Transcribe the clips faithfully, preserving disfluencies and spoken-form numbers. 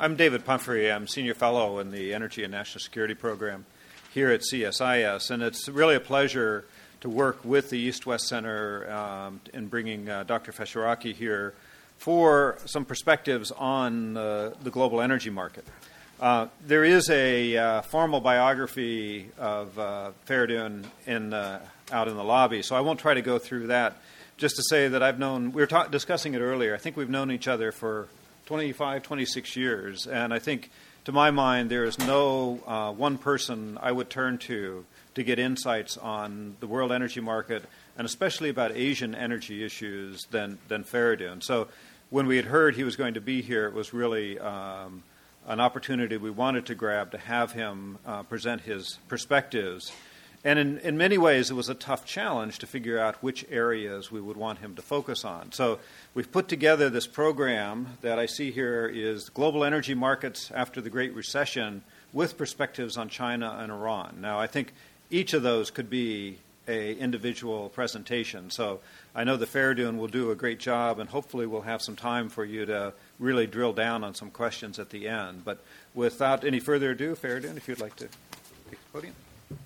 I'm David Pumphrey. I'm Senior Fellow in the Energy and National Security Program here at C S I S, and it's really a pleasure to work with the East-West Center um, in bringing uh, Doctor Fesharaki here for some perspectives on uh, the global energy market. Uh, there is a uh, formal biography of uh, Feridun in, uh, out in the lobby, so I won't try to go through that. Just to say that I've known, we were ta- discussing it earlier, I think we've known each other for twenty-five, twenty-six years, and I think, to my mind, there is no uh, one person I would turn to to get insights on the world energy market, and especially about Asian energy issues, than, than Feridun. So when we had heard he was going to be here, it was really um, an opportunity we wanted to grab to have him uh, present his perspectives. And in, in many ways, it was a tough challenge to figure out which areas we would want him to focus on. So we've put together this program that I see here is Global Energy Markets After the Great Recession with perspectives on China and Iran. Now, I think each of those could be an individual presentation. So I know the Feridun will do a great job, and hopefully we'll have some time for you to really drill down on some questions at the end. But without any further ado, Feridun, if you'd like to take the podium.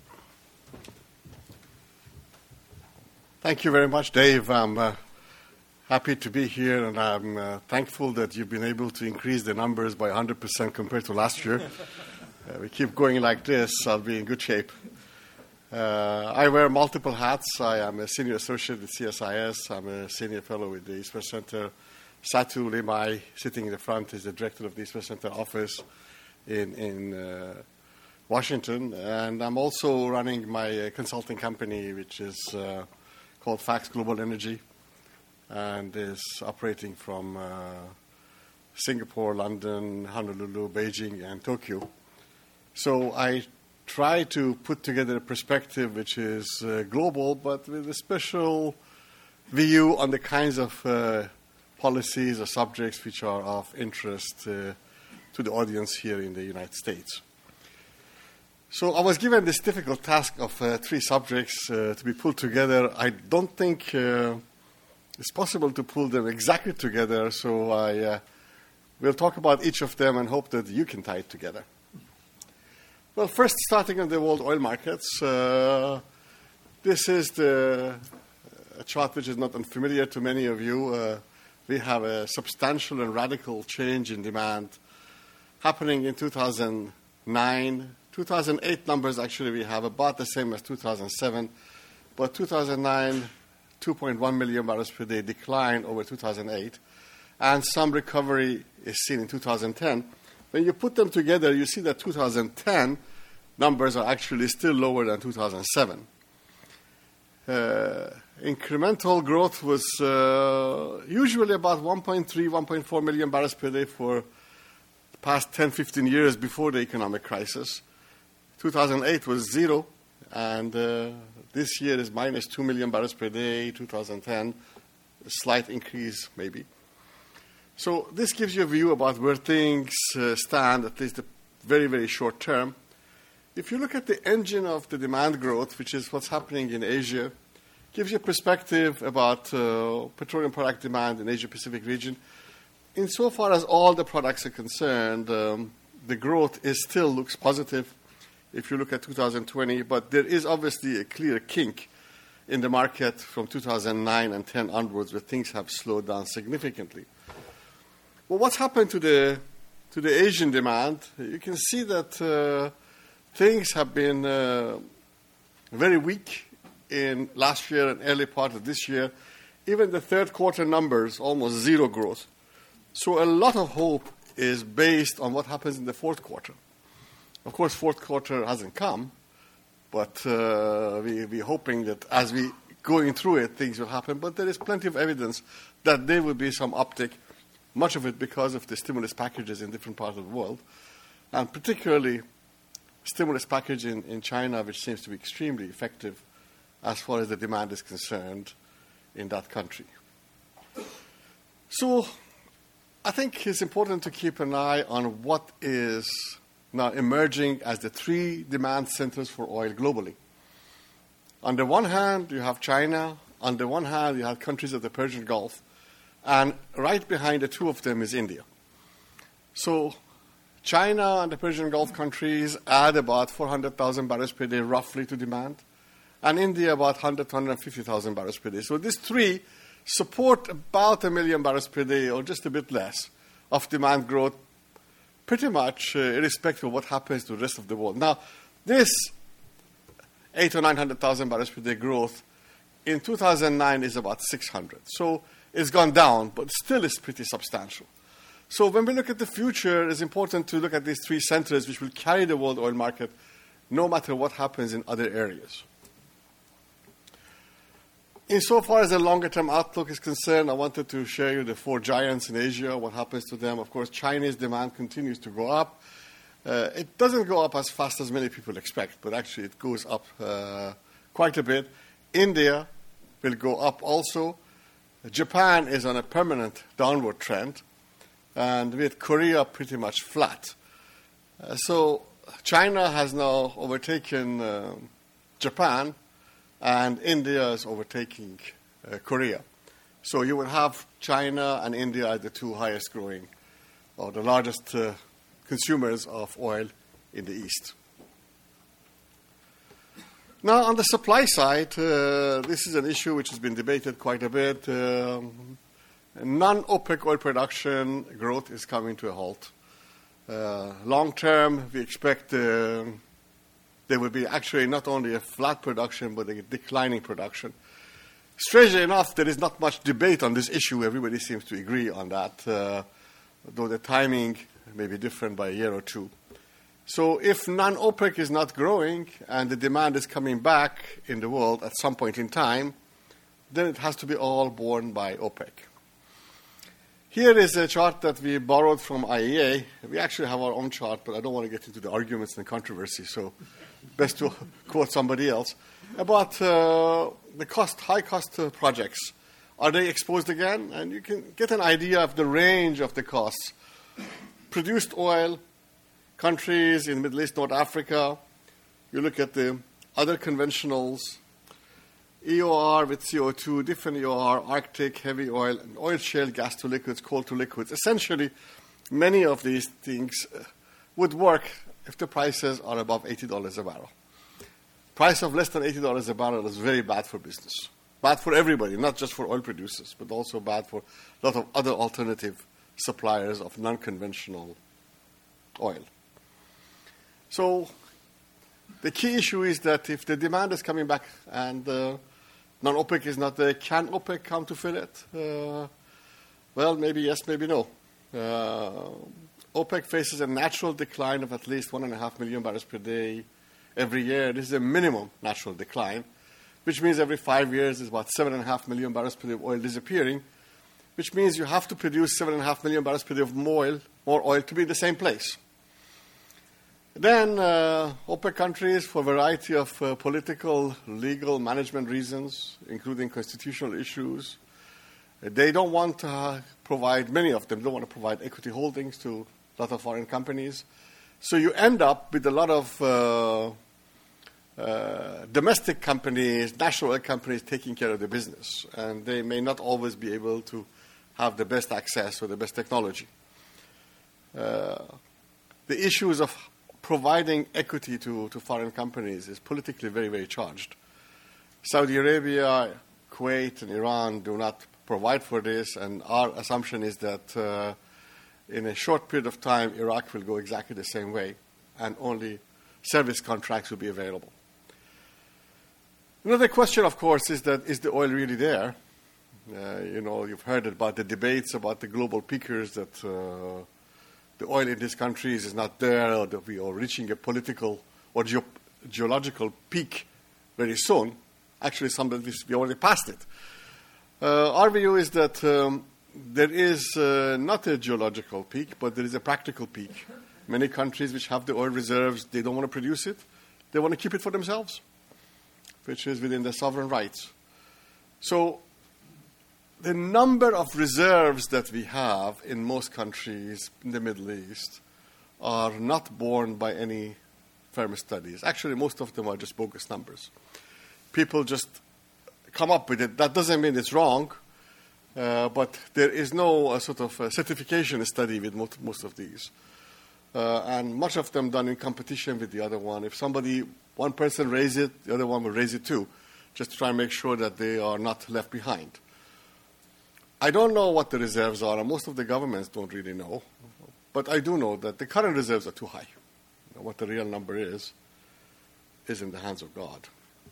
Thank you very much, Dave. I'm uh, happy to be here, and I'm uh, thankful that you've been able to increase the numbers by one hundred percent compared to last year. uh, we keep going like this, I'll be in good shape. Uh, I wear multiple hats. I am a senior associate at C S I S. I'm a senior fellow with the East-West Center. Satu Limai, sitting in the front, is the director of the East-West Center office in, in uh, Washington. And I'm also running my uh, consulting company, which is uh, called Fax Global Energy, and is operating from uh, Singapore, London, Honolulu, Beijing, and Tokyo. So I try to put together a perspective which is uh, global, but with a special view on the kinds of uh, policies or subjects which are of interest uh, to the audience here in the United States. So I was given this difficult task of uh, three subjects uh, to be pulled together. I don't think uh, it's possible to pull them exactly together, so I uh, will talk about each of them and hope that you can tie it together. Well, first, starting on the world oil markets, uh, this is the a chart which is not unfamiliar to many of you. Uh, we have a substantial and radical change in demand happening in two thousand nine. two thousand eight numbers, actually, we have about the same as two thousand seven, but two thousand nine, two point one million barrels per day decline over two thousand eight, and some recovery is seen in two thousand ten. When you put them together, you see that two thousand ten numbers are actually still lower than two thousand seven. Uh, incremental growth was uh, usually about one point three, one point four million barrels per day for the past ten, fifteen years before the economic crisis. two thousand eight was zero, and uh, this year is minus two million barrels per day. two thousand ten, a slight increase maybe. So this gives you a view about where things uh, stand, at least the very, very short term. If you look at the engine of the demand growth, which is what's happening in Asia, gives you a perspective about uh, petroleum product demand in the Asia-Pacific region. Insofar as all the products are concerned, um, the growth is still looks positive if you look at two thousand twenty, but there is obviously a clear kink in the market from two thousand nine and ten onwards where things have slowed down significantly. Well, what's happened to the to the Asian demand? You can see that uh, things have been uh, very weak in last year and early part of this year. Even the third quarter numbers, almost zero growth. So a lot of hope is based on what happens in the fourth quarter. Of course, fourth quarter hasn't come, but uh, we, we're hoping that as we going through it, things will happen. But there is plenty of evidence that there will be some uptick, much of it because of the stimulus packages in different parts of the world, and particularly stimulus package in, in China, which seems to be extremely effective as far as the demand is concerned in that country. So I think it's important to keep an eye on what is now emerging as the three demand centers for oil globally. On the one hand, you have China. On the one hand, you have countries of the Persian Gulf. And right behind the two of them is India. So China and the Persian Gulf countries add about four hundred thousand barrels per day roughly to demand, and India about one hundred to one hundred fifty thousand barrels per day. So these three support about a million barrels per day or just a bit less of demand growth, pretty much uh, irrespective of what happens to the rest of the world. Now, this eight or nine hundred thousand barrels per day growth in two thousand nine is about six hundred. So it's gone down, but still is pretty substantial. So when we look at the future, it's important to look at these three centers which will carry the world oil market no matter what happens in other areas. Insofar as the longer-term outlook is concerned, I wanted to share you the four giants in Asia, what happens to them. Of course, Chinese demand continues to go up. Uh, it doesn't go up as fast as many people expect, but actually it goes up uh, quite a bit. India will go up also. Japan is on a permanent downward trend, and with Korea pretty much flat. Uh, so China has now overtaken uh, Japan, and India is overtaking uh, Korea. So you will have China and India as the two highest growing, or the largest uh, consumers of oil in the East. Now, on the supply side, uh, this is an issue which has been debated quite a bit. Um, non-OPEC oil production growth is coming to a halt. Uh, long term, we expect uh, there will be actually not only a flat production, but a declining production. Strangely enough, there is not much debate on this issue. Everybody seems to agree on that, uh, though the timing may be different by a year or two. So if non-OPEC is not growing and the demand is coming back in the world at some point in time, then it has to be all borne by OPEC. Here is a chart that we borrowed from I E A. We actually have our own chart, but I don't want to get into the arguments and controversy, so best to quote somebody else. About uh, the cost, high-cost uh, projects. Are they exposed again? And you can get an idea of the range of the costs. Produced oil, countries in Middle East, North Africa. You look at the other conventionals, E O R with C O two, different E O R, Arctic, heavy oil, and oil shale, gas to liquids, coal to liquids. Essentially, many of these things would work if the prices are above eighty dollars a barrel. Price of less than eighty dollars a barrel is very bad for business. Bad for everybody, not just for oil producers, but also bad for a lot of other alternative suppliers of non-conventional oil. So the key issue is that if the demand is coming back and uh, non-OPEC is not there, can OPEC come to fill it? Uh, well, maybe yes, maybe no. Uh, OPEC faces a natural decline of at least one and a half million barrels per day every year. This is a minimum natural decline, which means every five years is about seven and a half million barrels per day of oil disappearing, which means you have to produce seven and a half million barrels per day of more oil, more oil to be in the same place. Then uh, OPEC countries, for a variety of uh, political, legal, management reasons, including constitutional issues, they don't want to uh, provide, many of them don't want to provide equity holdings to a lot of foreign companies. So you end up with a lot of uh, uh, domestic companies, national oil companies taking care of the business, and they may not always be able to have the best access or the best technology. Uh, the issues of providing equity to, to foreign companies is politically very, very charged. Saudi Arabia, Kuwait, and Iran do not provide for this, and our assumption is that uh, in a short period of time, Iraq will go exactly the same way, and only service contracts will be available. Another question, of course, is that is the oil really there? Uh, you know, you've heard about the debates about the global peakers that uh, the oil in these countries is not there, or that we are reaching a political or ge- geological peak very soon. Actually, some of this, we already passed it. Uh, our view is that um, there is uh, not a geological peak, but there is a practical peak. Many countries which have the oil reserves, they don't want to produce it. They want to keep it for themselves, which is within their sovereign rights. So the number of reserves that we have in most countries in the Middle East are not borne by any firm studies. Actually, most of them are just bogus numbers. People just come up with it. That doesn't mean it's wrong, uh, but there is no uh, sort of uh, certification study with most, most of these. uh, and much of them done in competition with the other one. If somebody, one person raises it, the other one will raise it too, just to try and make sure that they are not left behind. I don't know what the reserves are, and most of the governments don't really know. But I do know that the current reserves are too high. You know, what the real number is, is in the hands of God.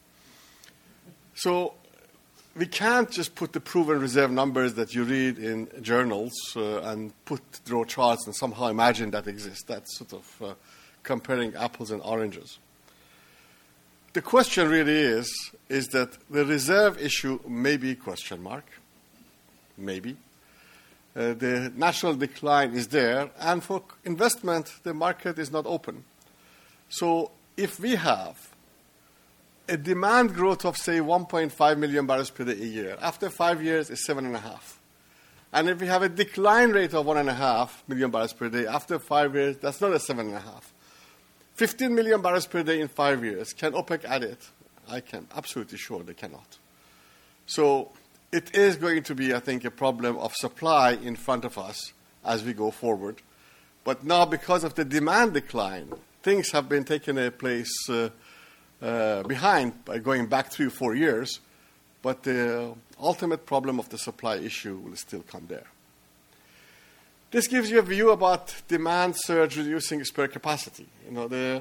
So we can't just put the proven reserve numbers that you read in journals uh, and put draw charts and somehow imagine that exists. That's sort of uh, comparing apples and oranges. The question really is, is that the reserve issue may be a question mark. Maybe. Uh, the national decline is there, and for investment, the market is not open. So if we have a demand growth of, say, one point five million barrels per day a year, after five years, it's seven and a half. And if we have a decline rate of one and a half million barrels per day, after five years, that's not a seven and a half. fifteen million barrels per day in five years. Can OPEC add it? I can. Absolutely sure they cannot. So it is going to be, I think, a problem of supply in front of us as we go forward. But now, because of the demand decline, things have been taken a place uh, uh, behind by going back three or four years. But the ultimate problem of the supply issue will still come there. This gives you a view about demand surge reducing spare capacity. You know, the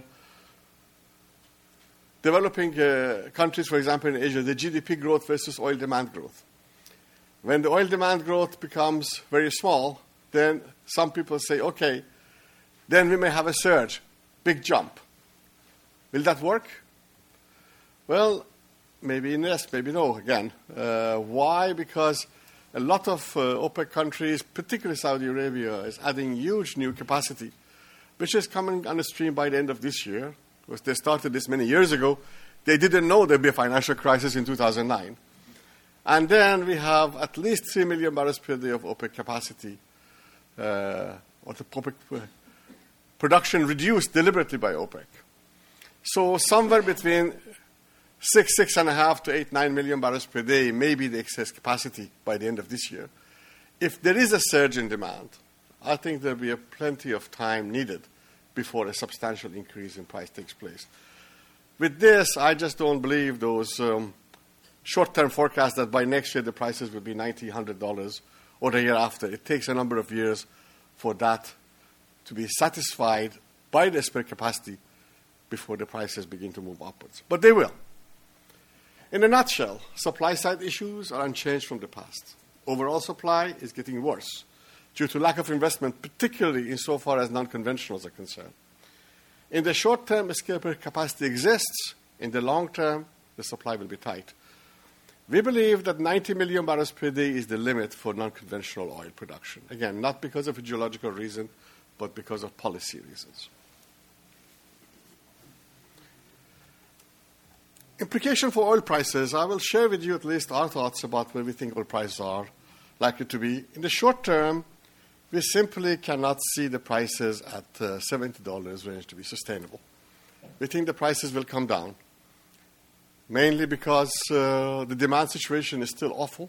developing uh, countries, for example, in Asia, the G D P growth versus oil demand growth. When the oil demand growth becomes very small, then some people say, okay, then we may have a surge, big jump. Will that work? Well, maybe yes, maybe no, again. Uh, why? Because a lot of uh, OPEC countries, particularly Saudi Arabia, is adding huge new capacity, which is coming on the stream by the end of this year. Because they started this many years ago. They didn't know there'd be a financial crisis in two thousand nine. And then we have at least three million barrels per day of OPEC capacity, uh, or the OPEC production reduced deliberately by OPEC. So somewhere between six, six and a half to eight, nine million barrels per day may be the excess capacity by the end of this year. If there is a surge in demand, I think there'll be a plenty of time needed before a substantial increase in price takes place. With this, I just don't believe those um, short-term forecasts that by next year the prices will be ninety dollars, one hundred dollars, or the year after. It takes a number of years for that to be satisfied by the spare capacity before the prices begin to move upwards. But they will. In a nutshell, supply-side issues are unchanged from the past. Overall supply is getting worse due to lack of investment, particularly insofar as non-conventionals are concerned. In the short term, spare capacity exists. In the long term, the supply will be tight. We believe that ninety million barrels per day is the limit for non-conventional oil production. Again, not because of a geological reason, but because of policy reasons. Implication for oil prices, I will share with you at least our thoughts about where we think oil prices are likely to be. In the short term, we simply cannot see the prices at uh, seventy dollars range to be sustainable. We think the prices will come down, mainly because uh, the demand situation is still awful.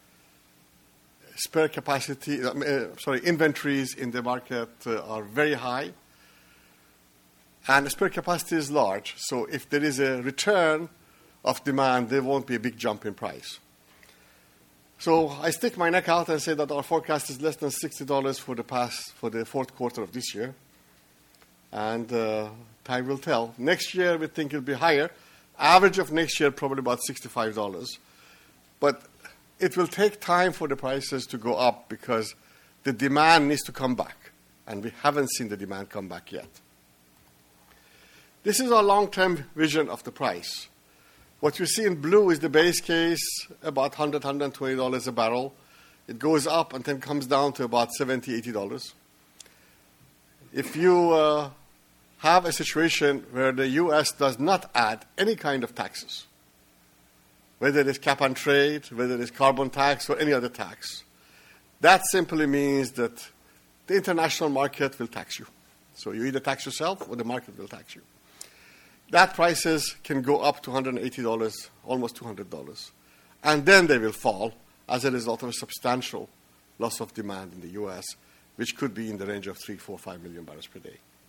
Spare capacity, uh, sorry, inventories in the market uh, are very high. And spare capacity is large. So if there is a return of demand, there won't be a big jump in price. So I stick my neck out and say that our forecast is less than sixty dollars for the past, for the fourth quarter of this year. And uh, time will tell. Next year, we think it'll be higher. Average of next year, probably about sixty-five dollars. But it will take time for the prices to go up because the demand needs to come back. And we haven't seen the demand come back yet. This is our long-term vision of the price. What you see in blue is the base case, about one hundred dollars, one hundred twenty dollars a barrel. It goes up and then comes down to about seventy dollars, eighty dollars. If you uh, have a situation where the U S does not add any kind of taxes, whether it is cap on trade, whether it is carbon tax or any other tax, that simply means that the international market will tax you. So you either tax yourself or the market will tax you. That prices can go up to one hundred eighty dollars, almost two hundred dollars. And then they will fall as a result of a substantial loss of demand in the U S, which could be in the range of three, four, five million barrels per day.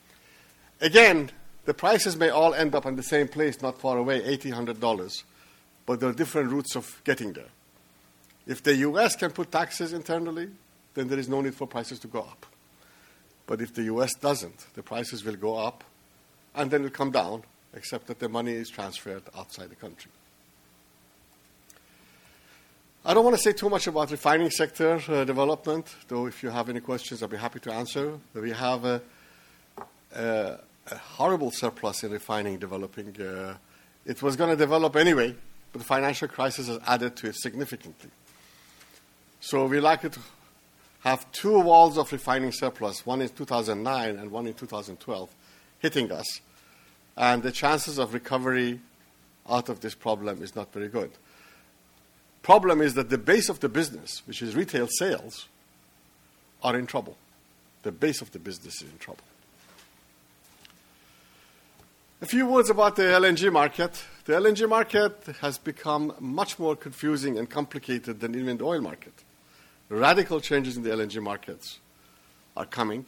Again, the prices may all end up in the same place, not far away, eighty dollars, one hundred dollars, but there are different routes of getting there. If the U S can put taxes internally, then there is no need for prices to go up. But if the U S doesn't, the prices will go up, and then it will come down, except that the money is transferred outside the country. I don't want to say too much about refining sector uh, development, though if you have any questions, I'll be happy to answer. We have a, a, a horrible surplus in refining developing. Uh, it was going to develop anyway, but the financial crisis has added to it significantly. So we like to have two walls of refining surplus, one in two thousand nine and one in two thousand twelve, hitting us. And the chances of recovery out of this problem is not very good. Problem is that the base of the business, which is retail sales, are in trouble. The base of the business is in trouble. A few words about the L N G market. The L N G market has become much more confusing and complicated than even the oil market. Radical changes in the L N G markets are coming.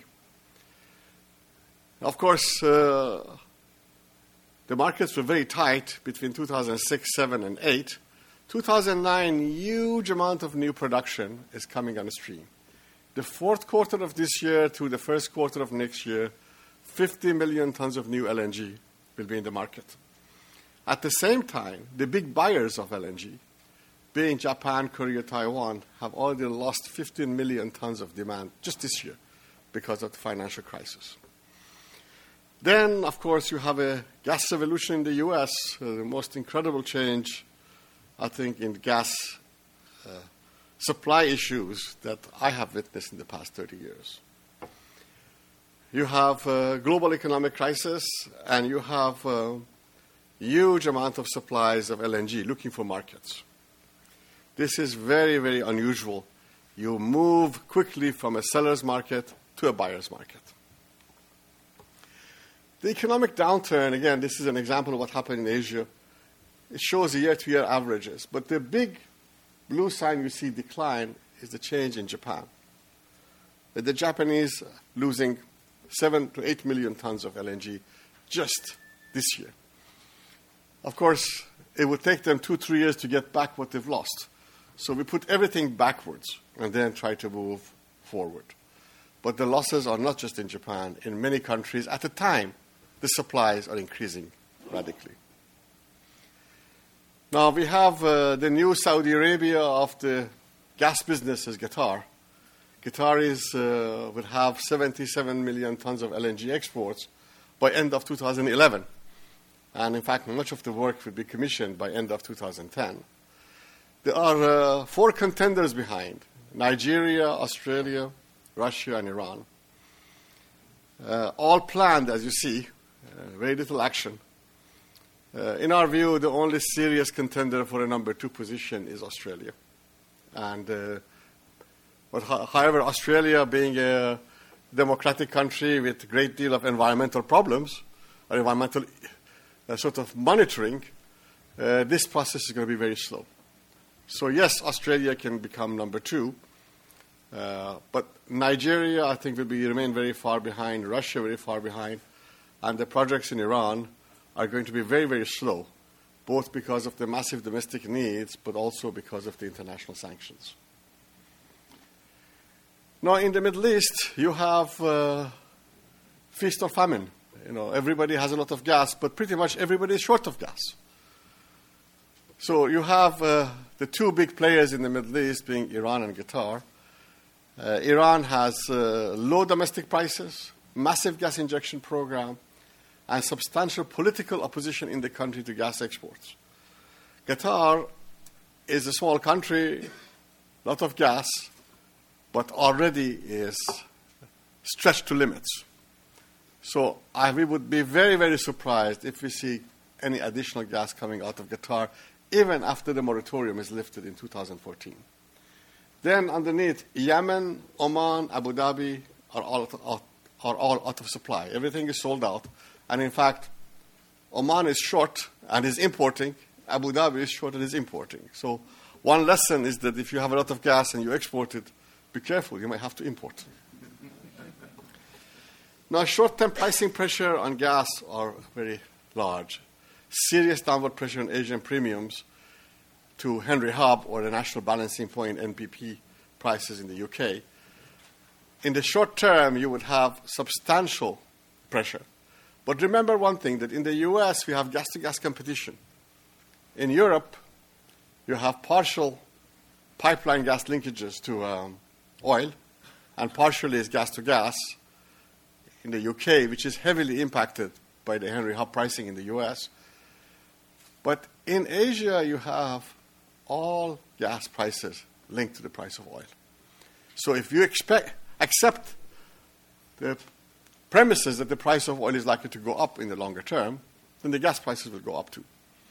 Of course, uh, the markets were very tight between two thousand six, seven, and eight. two thousand nine, huge amount of new production is coming on the stream. The fourth quarter of this year to the first quarter of next year, fifty million tons of new L N G will be in the market. At the same time, the big buyers of L N G, being Japan, Korea, Taiwan, have already lost fifteen million tons of demand just this year because of the financial crisis. Then, of course, you have a gas revolution in the U S, uh, the most incredible change, I think, in gas uh, supply issues that I have witnessed in the past thirty years. You have a global economic crisis, and you have a huge amount of supplies of L N G looking for markets. This is very, very unusual. You move quickly from a seller's market to a buyer's market. The economic downturn, again, this is an example of what happened in Asia. It shows the year-to-year averages. But the big blue sign you see decline is the change in Japan. The Japanese losing seven to eight million tons of L N G just this year. Of course, it would take them two, three years to get back what they've lost. So we put everything backwards and then try to move forward. But the losses are not just in Japan. In many countries, at a time, the supplies are increasing radically. Now, we have uh, the new Saudi Arabia of the gas business is Qatar. Qatar is, uh, will have seventy-seven million tons of L N G exports by end of two thousand eleven. And in fact, much of the work will be commissioned by end of two thousand ten. There are uh, four contenders behind: Nigeria, Australia, Russia, and Iran. Uh, all planned, as you see, uh, very little action. Uh, in our view, the only serious contender for a number two position is Australia. And, uh, but ho- however, Australia being a democratic country with a great deal of environmental problems, or environmental uh, sort of monitoring, uh, this process is going to be very slow. So yes, Australia can become number two, uh, but Nigeria, I think, will be remain very far behind, Russia very far behind, and the projects in Iran are going to be very, very slow, both because of the massive domestic needs, but also because of the international sanctions. Now, in the Middle East, you have uh, feast or famine. You know, everybody has a lot of gas, but pretty much everybody is short of gas. So you have uh, the two big players in the Middle East being Iran and Qatar. Uh, Iran has uh, low domestic prices, massive gas injection program, and substantial political opposition in the country to gas exports. Qatar is a small country, a lot of gas, but already is stretched to limits. So I, we would be very, very surprised if we see any additional gas coming out of Qatar, even after the moratorium is lifted in two thousand fourteen. Then underneath, Yemen, Oman, Abu Dhabi are all out, are all out of supply. Everything is sold out. And in fact, Oman is short and is importing. Abu Dhabi is short and is importing. So one lesson is that if you have a lot of gas and you export it, be careful, you might have to import. Now, short-term pricing pressure on gas are very large. Serious downward pressure on Asian premiums to Henry Hub or the National Balancing Point N B P prices in the U K. In the short term, you would have substantial pressure. But remember one thing, that in the U S, we have gas-to-gas competition. In Europe, you have partial pipeline gas linkages to um, oil, and partially is gas-to-gas in the U K, which is heavily impacted by the Henry Hub pricing in the U S. But in Asia, you have all gas prices linked to the price of oil. So if you expect, accept the premises that the price of oil is likely to go up in the longer term, then the gas prices will go up too.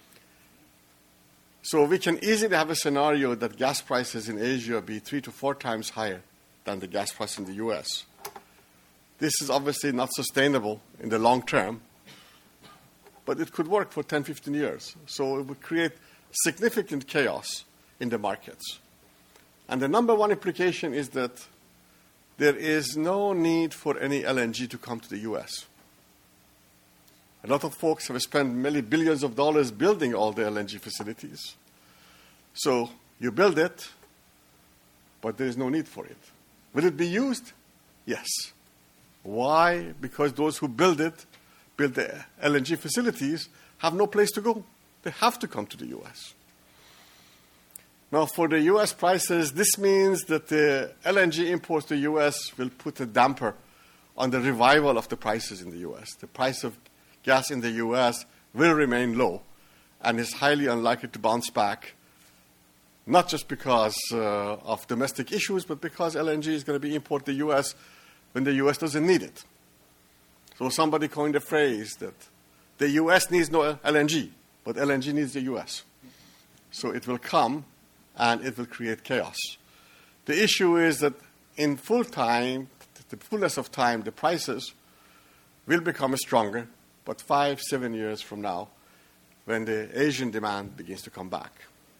So we can easily have a scenario that gas prices in Asia be three to four times higher than the gas price in the U S. This is obviously not sustainable in the long term, but it could work for ten, fifteen years. So it would create significant chaos in the markets. And the number one implication is that there is no need for any L N G to come to the U S. A lot of folks have spent many billions of dollars building all the L N G facilities. So you build it, but there is no need for it. Will it be used? Yes. Why? Because those who build it, build the L N G facilities, have no place to go. They have to come to the U S. Now, for the U S prices, this means that the L N G imports to the U S will put a damper on the revival of the prices in the U S. The price of gas in the U S will remain low and is highly unlikely to bounce back, not just because uh, of domestic issues, but because L N G is going to be imported to the U S when the U S doesn't need it. So somebody coined a phrase that the U S needs no L N G, but L N G needs the U S. So it will come, and it will create chaos. The issue is that in full time, the fullness of time, the prices will become stronger, but five, seven years from now, when the Asian demand begins to come back.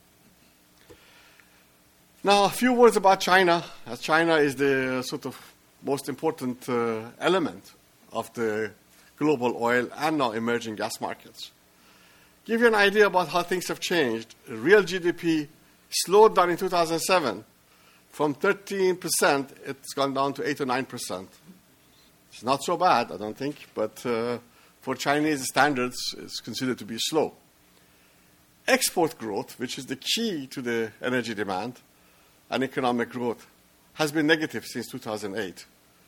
Now, a few words about China, as China is the sort of most important uh, element of the global oil and now emerging gas markets. Give you an idea about how things have changed. Real G D P slowed down in two thousand seven. From thirteen percent, it's gone down to eight or nine percent. It's not so bad, I don't think, but uh, for Chinese standards, it's considered to be slow. Export growth, which is the key to the energy demand and economic growth, has been negative since two thousand eight.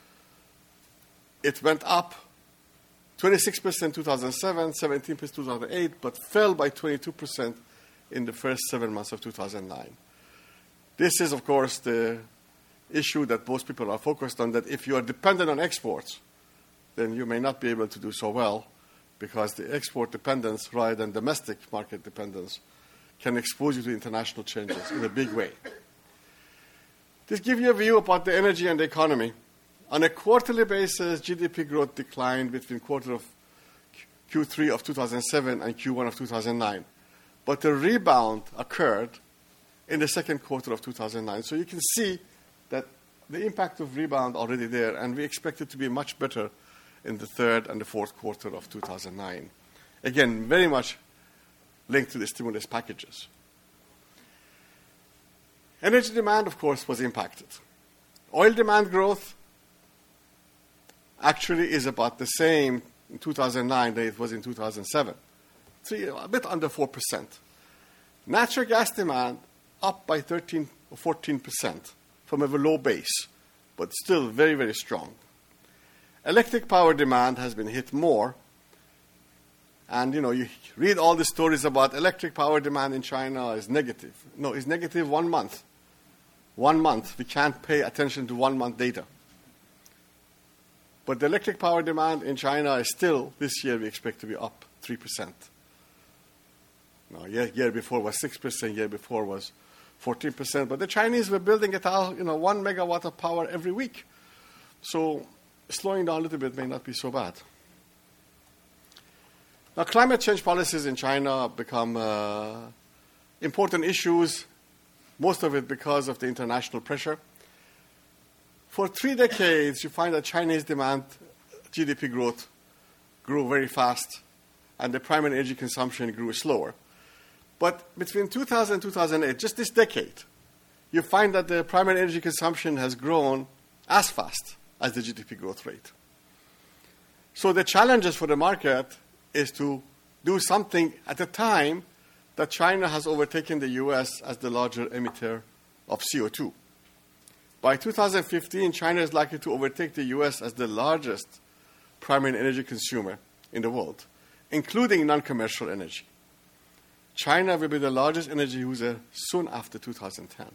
It went up twenty-six percent in two thousand seven, seventeen percent in two thousand eight, but fell by twenty-two percent in the first seven months of two thousand nine. This is, of course, the issue that most people are focused on, that if you are dependent on exports, then you may not be able to do so well, because the export dependence rather than domestic market dependence can expose you to international changes in a big way. This gives you a view about the energy and the economy. On a quarterly basis, G D P growth declined between quarter of Q three of two thousand seven and Q one of two thousand nine. But the rebound occurred in the second quarter of two thousand nine. So you can see that the impact of rebound already there, and we expect it to be much better in the third and the fourth quarter of two thousand nine. Again, very much linked to the stimulus packages. Energy demand, of course, was impacted. Oil demand growth actually is about the same in two thousand nine than it was in two thousand seven. Three, a bit under four percent. Natural gas demand up by thirteen or fourteen percent from a low base, but still very, very strong. Electric power demand has been hit more. And, you know, you read all the stories about electric power demand in China is negative. No, it's negative one month. One month. We can't pay attention to one month data. But the electric power demand in China is still, this year, we expect to be up three percent. Now, year, year before was six percent, year before was fourteen percent. But the Chinese were building it out, you know, one megawatt of power every week. So slowing down a little bit may not be so bad. Now, climate change policies in China have become uh, important issues, most of it because of the international pressure. For three decades, you find that Chinese demand G D P growth grew very fast, and the primary energy consumption grew slower. But between two thousand and two thousand eight, just this decade, you find that the primary energy consumption has grown as fast as the G D P growth rate. So the challenges for the market is to do something at a time that China has overtaken the U S as the larger emitter of C O two. By two thousand fifteen, China is likely to overtake the U S as the largest primary energy consumer in the world, including non-commercial energy. China will be the largest energy user soon after two thousand ten.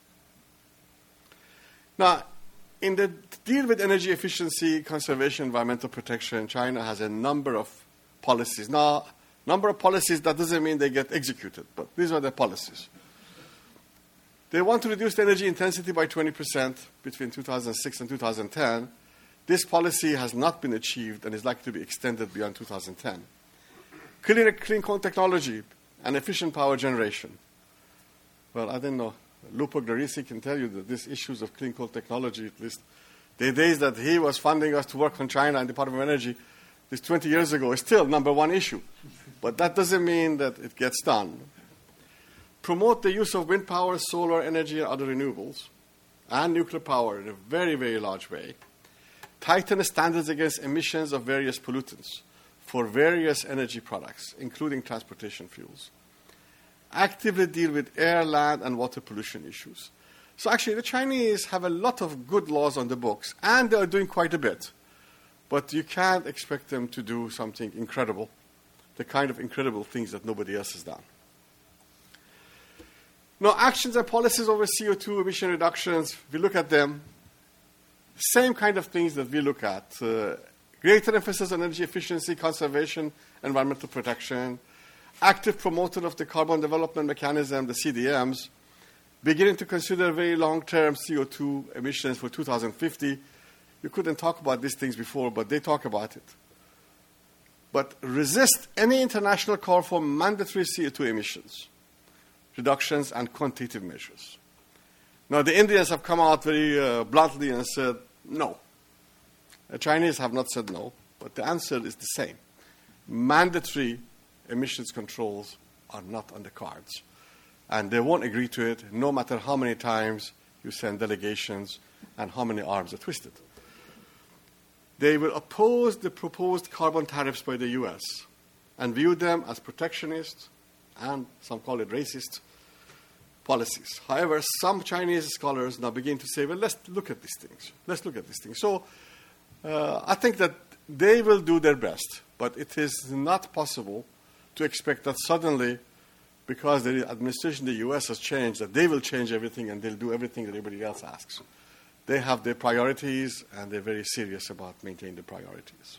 Now, in the deal with energy efficiency, conservation, environmental protection, China has a number of policies. Now, number of policies, that doesn't mean they get executed, but these are the policies. They want to reduce the energy intensity by twenty percent between two thousand six and two thousand ten. This policy has not been achieved and is likely to be extended beyond two thousand ten. Clean, clean coal technology and efficient power generation. Well, I don't know. Lupo Glorisi can tell you that these issues of clean coal technology, at least the days that he was funding us to work on China and Department of Energy, this twenty years ago, is still number one issue. But that doesn't mean that it gets done. Promote the use of wind power, solar energy, and other renewables, and nuclear power in a very, very large way. Tighten the standards against emissions of various pollutants for various energy products, including transportation fuels. Actively deal with air, land, and water pollution issues. So actually, the Chinese have a lot of good laws on the books, and they are doing quite a bit. But you can't expect them to do something incredible, the kind of incredible things that nobody else has done. Now, actions and policies over C O two emission reductions, if we look at them, same kind of things that we look at. Uh, greater emphasis on energy efficiency, conservation, environmental protection, active promoter of the Carbon Development Mechanism, the C D Ms, beginning to consider very long-term C O two emissions for two thousand fifty. You couldn't talk about these things before, but they talk about it. But resist any international call for mandatory C O two emissions reductions and quantitative measures. Now, the Indians have come out very uh, bluntly and said no. The Chinese have not said no, but the answer is the same. Mandatory emissions controls are not on the cards. And they won't agree to it no matter how many times you send delegations and how many arms are twisted. They will oppose the proposed carbon tariffs by the U S and view them as protectionist and some call it racist policies. However, some Chinese scholars now begin to say, well, let's look at these things. Let's look at these things. So uh, I think that they will do their best, but it is not possible to expect that suddenly, because the administration in the U S has changed, that they will change everything and they'll do everything that everybody else asks. They have their priorities, and they're very serious about maintaining the priorities.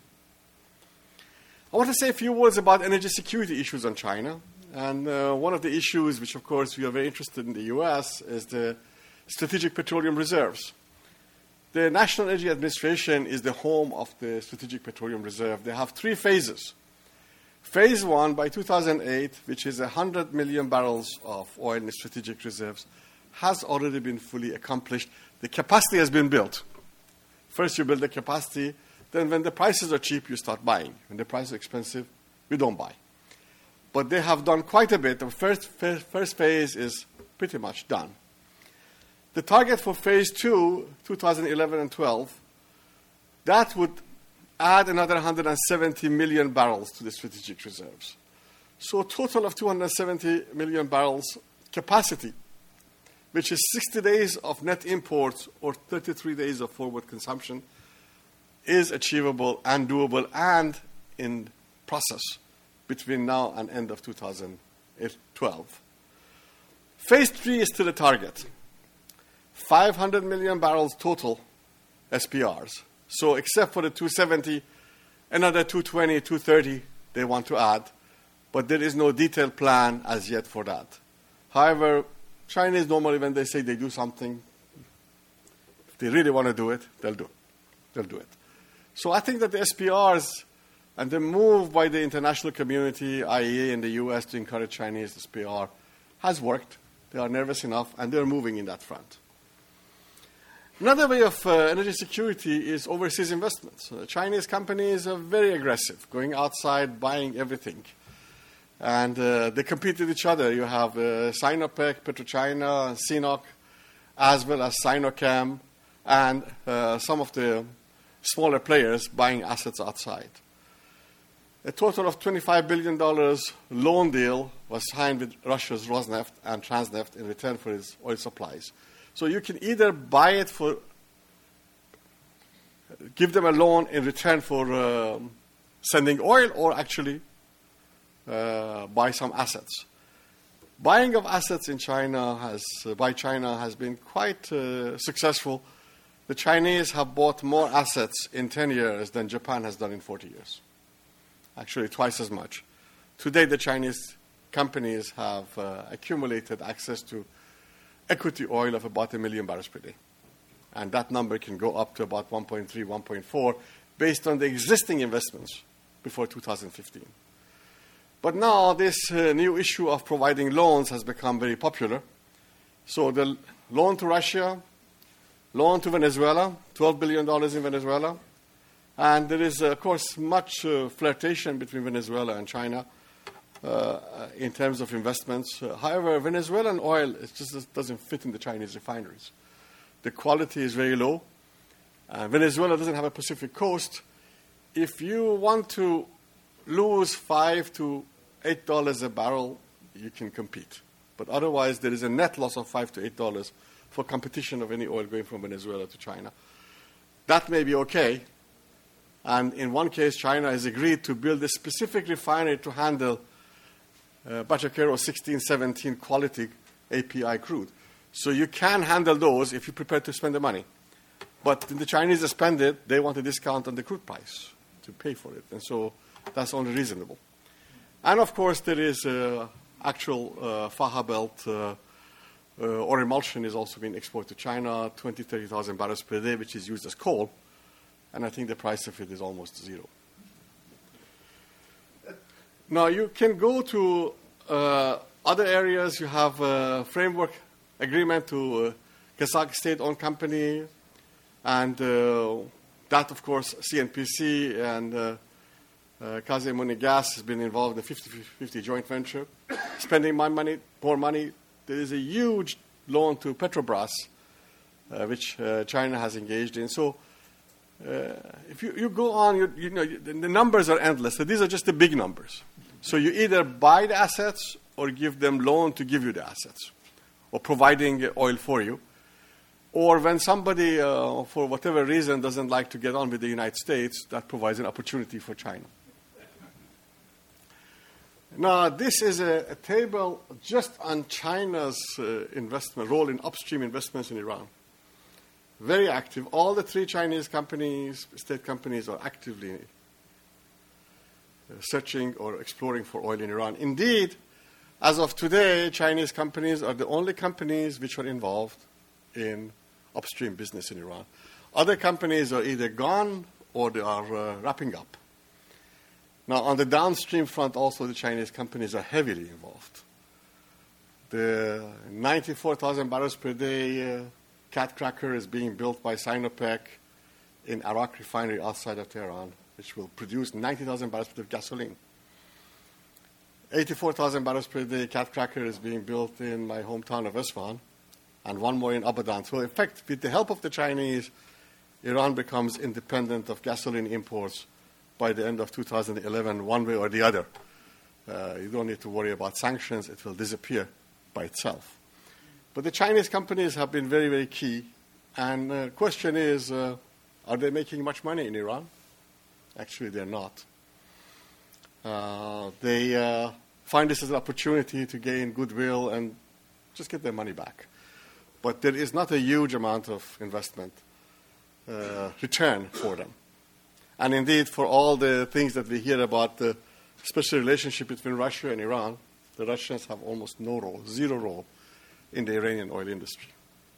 I want to say a few words about energy security issues on China. And uh, one of the issues, which, of course, we are very interested in the U S, is the strategic petroleum reserves. The National Energy Administration is the home of the Strategic Petroleum Reserve. They have three phases. Phase one, by two thousand eight, which is one hundred million barrels of oil in strategic reserves, has already been fully accomplished. The capacity has been built. First, you build the capacity. Then when the prices are cheap, you start buying. When the prices are expensive, we don't buy. But they have done quite a bit. The first, first phase is pretty much done. The target for phase two, two thousand eleven and twelve, that would add another one hundred seventy million barrels to the strategic reserves. So a total of two hundred seventy million barrels capacity, which is sixty days of net imports or thirty-three days of forward consumption, is achievable and doable and in process between now and end of two thousand twelve. Phase three is still a target. five hundred million barrels total S P Rs. So except for the two hundred seventy, another two hundred twenty, two hundred thirty they want to add, but there is no detailed plan as yet for that. However, Chinese normally, when they say they do something, if they really want to do it, they'll do it. They'll do it. So I think that the S P Rs and the move by the international community, I E A and the U S, to encourage Chinese S P R has worked. They are nervous enough, and they're moving in that front. Another way of uh, energy security is overseas investments. Uh, Chinese companies are very aggressive, going outside, buying everything. And uh, they compete with each other. You have uh, Sinopec, PetroChina, C N O C, as well as Sinochem, and uh, some of the smaller players buying assets outside. A total of twenty-five billion dollars loan deal was signed with Russia's Rosneft and Transneft in return for its oil supplies. So you can either buy it for, give them a loan in return for um, sending oil, or actually uh, buy some assets. Buying of assets in China has, uh, by China has been quite uh, successful. The Chinese have bought more assets in ten years than Japan has done in forty years. Actually, twice as much. Today, the Chinese companies have uh, accumulated access to equity oil of about a million barrels per day. And that number can go up to about one point three, one point four, based on the existing investments before two thousand fifteen. But now this uh, new issue of providing loans has become very popular. So the loan to Russia, loan to Venezuela, twelve billion dollars in Venezuela. And there is, uh, of course, much uh, flirtation between Venezuela and China uh, in terms of investments. Uh, however, Venezuelan oil it just doesn't fit in the Chinese refineries. The quality is very low. Uh, Venezuela doesn't have a Pacific coast. If you want to lose five to eight dollars a barrel, you can compete. But otherwise, there is a net loss of five to eight dollars for competition of any oil going from Venezuela to China. That may be okay. And in one case, China has agreed to build a specific refinery to handle uh, Bachacero sixteen seventeen quality A P I crude. So you can handle those if you're prepared to spend the money. But the Chinese spend it, they want a discount on the crude price to pay for it. And so that's only reasonable. And of course, there is uh, actual uh, Faja Belt uh, uh, or emulsion is also being exported to China, twenty, thirty thousand barrels per day, which is used as coal. And I think the price of it is almost zero. Now, you can go to uh, other areas. You have a framework agreement to uh, Kazakh state-owned company. And uh, that, of course, C N P C and uh, uh, Kazemuni Gas has been involved in a fifty fifty joint venture. Spending my money, more money. There is a huge loan to Petrobras, uh, which uh, China has engaged in. So Uh, if you, you go on, you, you know, you, the, the numbers are endless. So these are just the big numbers. So you either buy the assets or give them loan to give you the assets, or providing oil for you. Or when somebody, uh, for whatever reason, doesn't like to get on with the United States, that provides an opportunity for China. Now, this is a, a table just on China's uh, investment role in upstream investments in Iran. Very active. All the three Chinese companies, state companies, are actively uh, searching or exploring for oil in Iran. Indeed, as of today, Chinese companies are the only companies which are involved in upstream business in Iran. Other companies are either gone or they are uh, wrapping up. Now, on the downstream front, also the Chinese companies are heavily involved. The ninety-four thousand barrels per day uh, cat cracker is being built by Sinopec in Arak refinery outside of Tehran, which will produce ninety thousand barrels per day of gasoline. eighty-four thousand barrels per day cat cracker is being built in my hometown of Isfahan, and one more in Abadan. So, in fact, with the help of the Chinese, Iran becomes independent of gasoline imports by the end of two thousand eleven, one way or the other. Uh, you don't need to worry about sanctions. It will disappear by itself. But the Chinese companies have been very, very key. And the question is, uh, are they making much money in Iran? Actually, they're not. Uh, they uh, find this as an opportunity to gain goodwill and just get their money back. But there is not a huge amount of investment uh, return for them. And indeed, for all the things that we hear about the special relationship between Russia and Iran, the Russians have almost no role, zero role in the Iranian oil industry.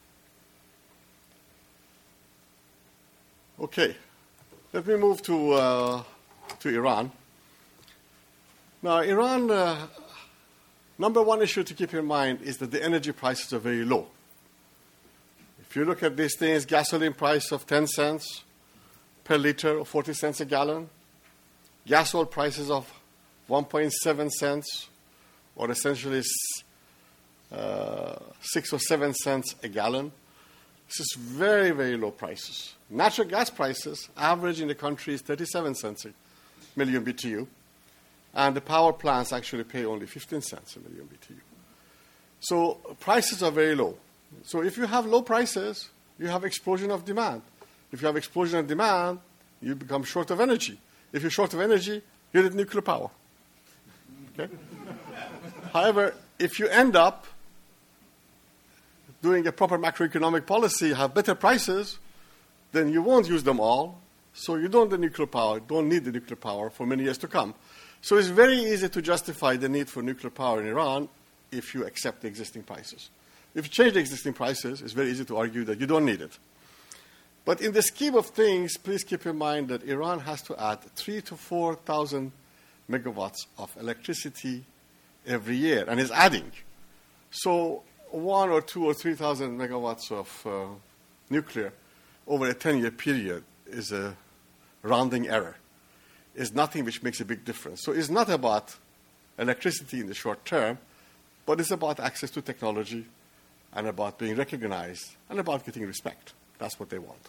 Okay, let me move to uh, to Iran. Now, Iran, uh, number one issue to keep in mind is that the energy prices are very low. If you look at these things, gasoline price of ten cents per liter or forty cents a gallon, gas oil prices of one point seven cents or essentially uh, six or seven cents a gallon. This is very, very low prices. Natural gas prices, average in the country is thirty-seven cents a million B T U, and the power plants actually pay only fifteen cents a million B T U. So prices are very low. So if you have low prices, you have explosion of demand. If you have explosion of demand, you become short of energy. If you're short of energy, you need nuclear power. Okay? However, if you end up doing a proper macroeconomic policy, have better prices, then you won't use them all. So you don't need the nuclear power, don't need the nuclear power for many years to come. So it's very easy to justify the need for nuclear power in Iran if you accept the existing prices. If you change the existing prices, it's very easy to argue that you don't need it. But in the scheme of things, please keep in mind that Iran has to add three to four thousand megawatts of electricity every year, and is adding. So one or two or three thousand megawatts of uh, nuclear over a ten-year period is a rounding error. It's nothing which makes a big difference. So it's not about electricity in the short term, but it's about access to technology and about being recognized and about getting respect. That's what they want.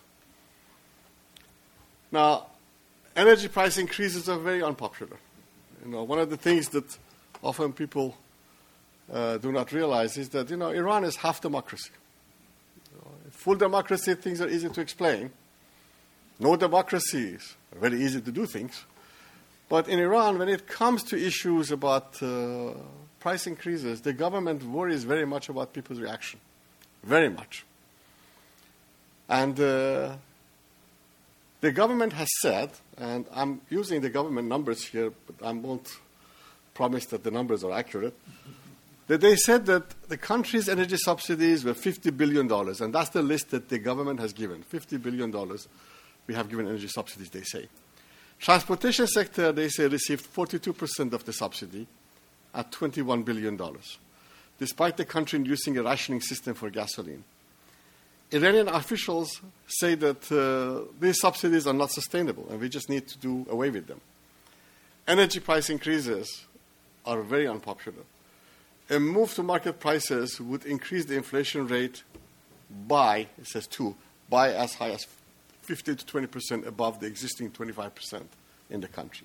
Now, energy price increases are very unpopular. You know, one of the things that often people uh, do not realize is that, you know, Iran is half democracy. You know, full democracy, things are easy to explain. No democracy is very easy to do things. But in Iran, when it comes to issues about uh, price increases, the government worries very much about people's reaction. Very much. And uh, the government has said, and I'm using the government numbers here, but I won't promise that the numbers are accurate, that they said that the country's energy subsidies were fifty billion dollars, and that's the list that the government has given, fifty billion dollars we have given energy subsidies, they say. Transportation sector, they say, received forty-two percent of the subsidy at twenty-one billion dollars, despite the country using a rationing system for gasoline. Iranian officials say that uh, these subsidies are not sustainable and we just need to do away with them. Energy price increases are very unpopular. A move to market prices would increase the inflation rate by, it says two, by as high as fifteen to twenty percent above the existing twenty-five percent in the country.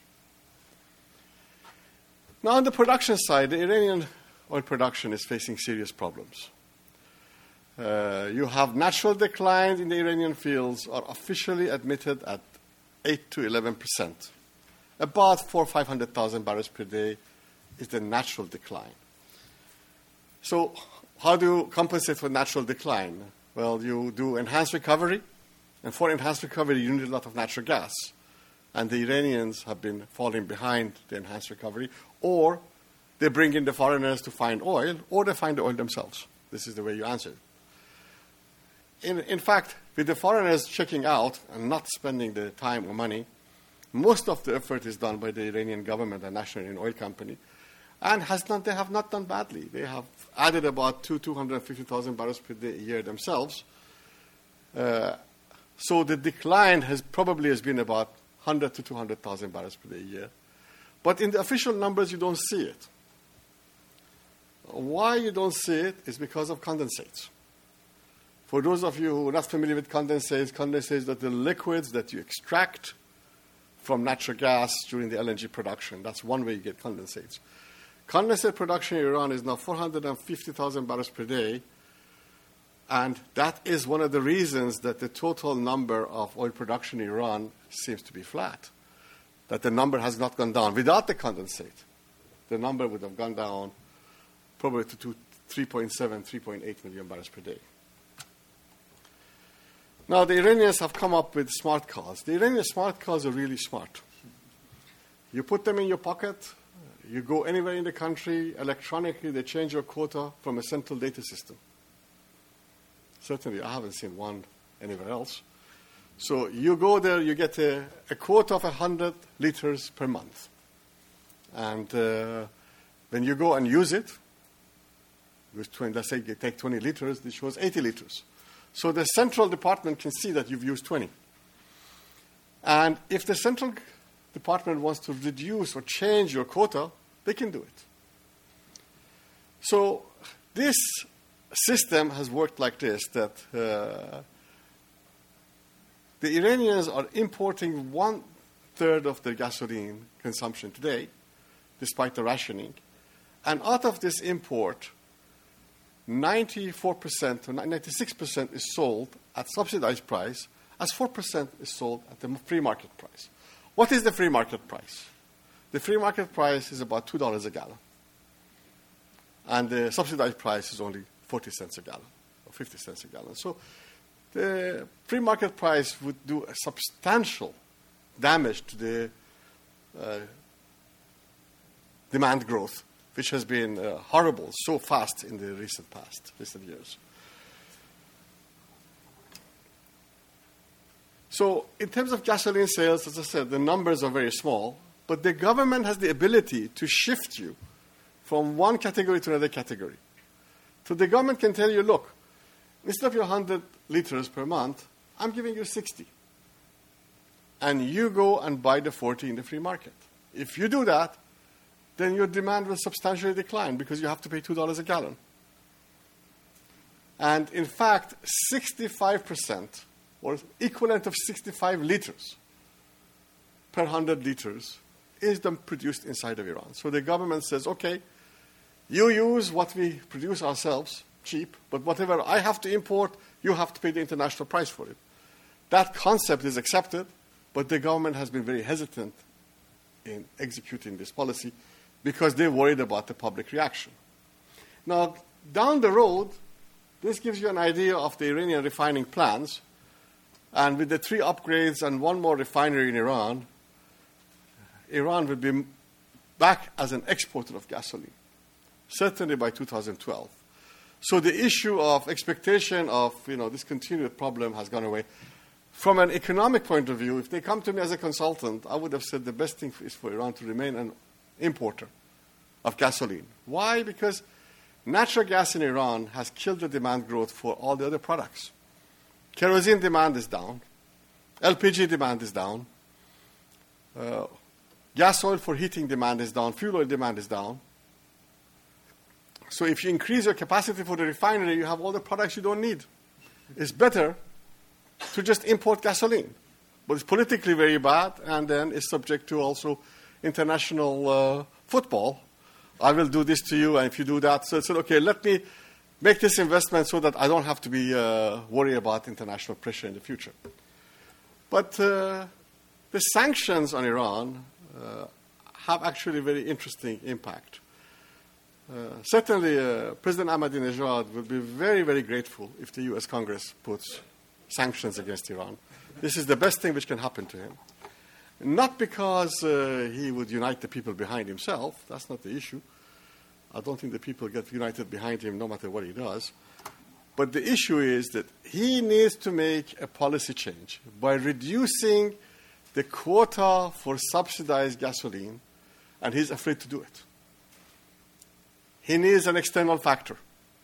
Now, on the production side, the Iranian oil production is facing serious problems. Uh, you have natural decline in the Iranian fields are officially admitted at eight to eleven percent. About four or five hundred thousand barrels per day is the natural decline. So how do you compensate for natural decline? Well, you do enhanced recovery, and for enhanced recovery, you need a lot of natural gas. And the Iranians have been falling behind the enhanced recovery, or they bring in the foreigners to find oil, or they find the oil themselves. This is the way you answer it. In, in fact, with the foreigners checking out and not spending the time or money, most of the effort is done by the Iranian government and National Iranian Oil Company, and has not, they have not done badly. They have added about two, two hundred fifty thousand barrels per day a year themselves. Uh, so the decline has probably has been about one hundred to two hundred thousand barrels per day a year. But in the official numbers, you don't see it. Why you don't see it is because of condensates. For those of you who are not familiar with condensates, condensates are the liquids that you extract from natural gas during the L N G production. That's one way you get condensates. Condensate production in Iran is now four hundred fifty thousand barrels per day, and that is one of the reasons that the total number of oil production in Iran seems to be flat, that the number has not gone down. Without the condensate, the number would have gone down probably to three point seven, three point eight million barrels per day. Now, the Iranians have come up with smart cars. The Iranian smart cars are really smart. You put them in your pocket, you go anywhere in the country, electronically they change your quota from a central data system. Certainly, I haven't seen one anywhere else. So you go there, you get a, a quota of one hundred liters per month. And uh, when you go and use it, with twenty, let's say you take twenty liters, this shows eighty liters. So the central department can see that you've used twenty. And if the central department wants to reduce or change your quota, they can do it. So this system has worked like this, that uh, the Iranians are importing one-third of their gasoline consumption today, despite the rationing. And out of this import, ninety-four percent or ninety-six percent is sold at subsidized price, as four percent is sold at the free market price. What is the free market price? The free market price is about two dollars a gallon. And the subsidized price is only forty cents a gallon, or fifty cents a gallon. So the free market price would do a substantial damage to the uh, demand growth, which has been uh, horrible so fast in the recent past, recent years. So in terms of gasoline sales, as I said, the numbers are very small, but the government has the ability to shift you from one category to another category. So the government can tell you, look, instead of your one hundred liters per month, I'm giving you sixty. And you go and buy the forty in the free market. If you do that, then your demand will substantially decline because you have to pay two dollars a gallon. And in fact, sixty-five percent, or equivalent of sixty-five liters per one hundred liters, is then produced inside of Iran. So the government says, okay, you use what we produce ourselves, cheap, but whatever I have to import, you have to pay the international price for it. That concept is accepted, but the government has been very hesitant in executing this policy because they're worried about the public reaction. Now, down the road, this gives you an idea of the Iranian refining plans. And with the three upgrades and one more refinery in Iran, Iran will be back as an exporter of gasoline, certainly by two thousand twelve. So the issue of expectation of, you know, this continued problem has gone away. From an economic point of view, if they come to me as a consultant, I would have said the best thing is for Iran to remain an importer of gasoline. Why? Because natural gas in Iran has killed the demand growth for all the other products. Kerosene demand is down. L P G demand is down. Uh, gas oil for heating demand is down. Fuel oil demand is down. So if you increase your capacity for the refinery, you have all the products you don't need. It's better to just import gasoline. But it's politically very bad, and then it's subject to also international uh, football. I will do this to you, and if you do that, so I said, okay, let me make this investment so that I don't have to be uh, worried about international pressure in the future. But uh, the sanctions on Iran uh, have actually a very interesting impact. Uh, certainly, uh, President Ahmadinejad will be very, very grateful if the U S Congress puts sanctions against Iran. This is the best thing which can happen to him. Not because uh, he would unite the people behind himself. That's not the issue. I don't think the people get united behind him no matter what he does. But the issue is that he needs to make a policy change by reducing the quota for subsidized gasoline, and he's afraid to do it. He needs an external factor.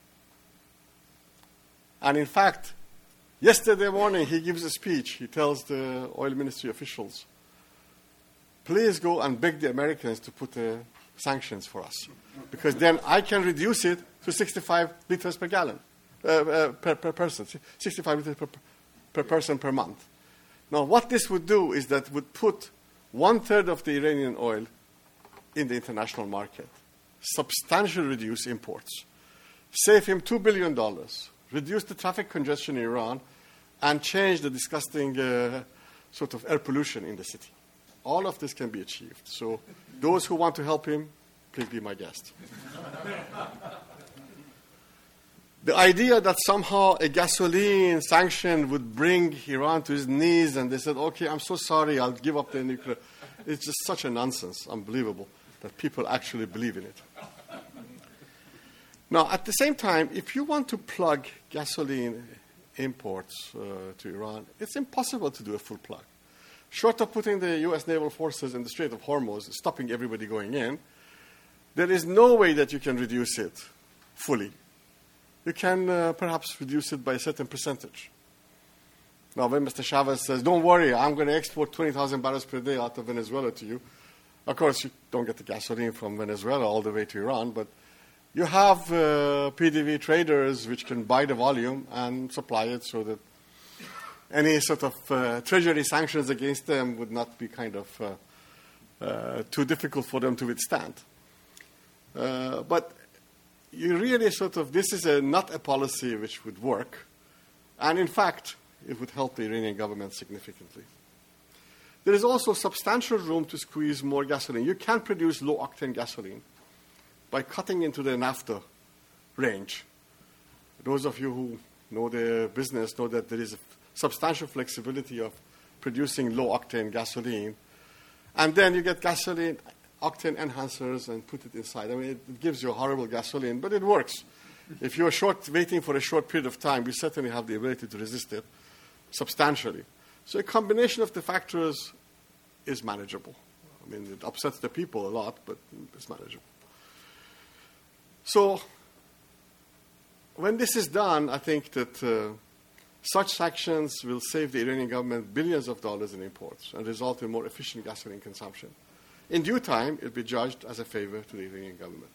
And in fact, yesterday morning he gives a speech. He tells the oil ministry officials, please go and beg the Americans to put uh, sanctions for us, because then I can reduce it to sixty-five liters per gallon, uh, uh, per, per person, sixty-five liters per, per person per month. Now, what this would do is that would put one-third of the Iranian oil in the international market, substantially reduce imports, save him two billion dollars, reduce the traffic congestion in Iran, and change the disgusting uh, sort of air pollution in the city. All of this can be achieved. So those who want to help him, please be my guest. The idea that somehow a gasoline sanction would bring Iran to his knees and they said, okay, I'm so sorry, I'll give up the nuclear. It's just such a nonsense, unbelievable, that people actually believe in it. Now, at the same time, if you want to plug gasoline imports uh, to Iran, it's impossible to do a full plug. Short of putting the U S naval forces in the Strait of Hormuz, stopping everybody going in, there is no way that you can reduce it fully. you can uh, perhaps reduce it by a certain percentage. Now, when Mister Chavez says, don't worry, I'm going to export twenty thousand barrels per day out of Venezuela to you, of course, you don't get the gasoline from Venezuela all the way to Iran, but you have uh, P D V traders which can buy the volume and supply it so that any sort of uh, treasury sanctions against them would not be kind of uh, uh, too difficult for them to withstand. Uh, but you really sort of, this is a, not a policy which would work. And in fact, it would help the Iranian government significantly. There is also substantial room to squeeze more gasoline. You can produce low-octane gasoline by cutting into the naphtha range. Those of you who know the business know that there is a substantial flexibility of producing low-octane gasoline. And then you get gasoline octane enhancers and put it inside. I mean, it, it gives you a horrible gasoline, but it works. If you're short, waiting for a short period of time, you certainly have the ability to resist it substantially. So a combination of the factors is manageable. I mean, it upsets the people a lot, but it's manageable. So when this is done, I think that uh, such sanctions will save the Iranian government billions of dollars in imports and result in more efficient gasoline consumption. In due time, it will be judged as a favor to the Iranian government.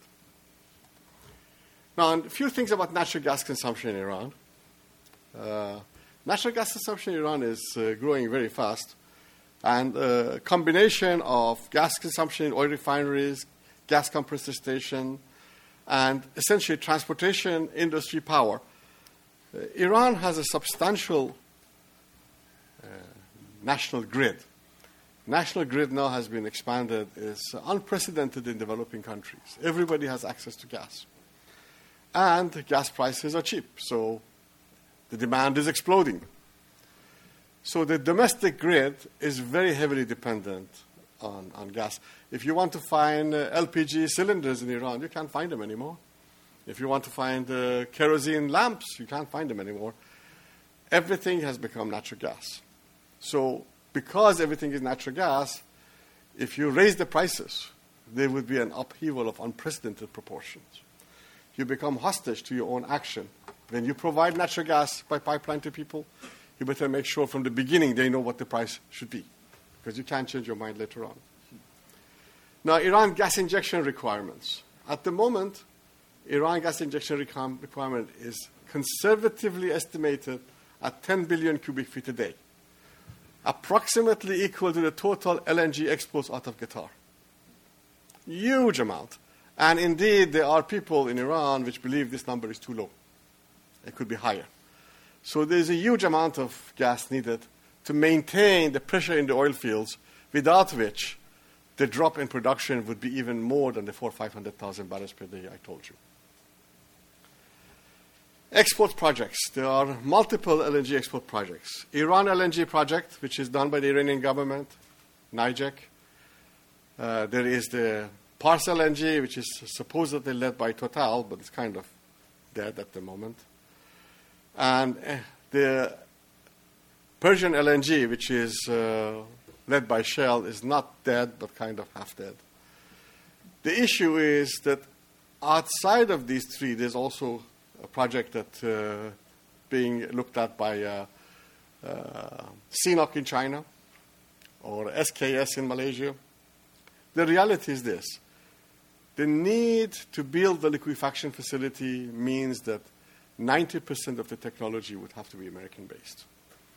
Now, a few things about natural gas consumption in Iran. Uh, natural gas consumption in Iran is uh, growing very fast, and a combination of gas consumption in oil refineries, gas compressor station, and essentially transportation industry power. Uh, Iran has a substantial uh, national grid. National grid now has been expanded. It's unprecedented in developing countries. Everybody has access to gas. And gas prices are cheap, so the demand is exploding. So the domestic grid is very heavily dependent on, on gas. If you want to find uh, L P G cylinders in Iran, you can't find them anymore. If you want to find uh, kerosene lamps, you can't find them anymore. Everything has become natural gas. So because everything is natural gas, if you raise the prices, there would be an upheaval of unprecedented proportions. You become hostage to your own action. When you provide natural gas by pipeline to people, you better make sure from the beginning they know what the price should be, because you can't change your mind later on. Now, Iran gas injection requirements. At the moment, Iran gas injection requirement is conservatively estimated at ten billion cubic feet a day, approximately equal to the total L N G exports out of Qatar. Huge amount. And indeed, there are people in Iran which believe this number is too low. It could be higher. So there's a huge amount of gas needed to maintain the pressure in the oil fields, without which the drop in production would be even more than the four hundred, five hundred thousand barrels per day I told you. Export projects. There are multiple L N G export projects. Iran L N G project, which is done by the Iranian government, NIGEC. Uh, there is the Pars L N G, which is supposedly led by Total, but it's kind of dead at the moment. And uh, the Persian L N G, which is uh, led by Shell, is not dead, but kind of half dead. The issue is that outside of these three, there's also a project that uh, being looked at by uh, uh, C N O C in China or S K S in Malaysia. The reality is this. The need to build the liquefaction facility means that ninety percent of the technology would have to be American-based.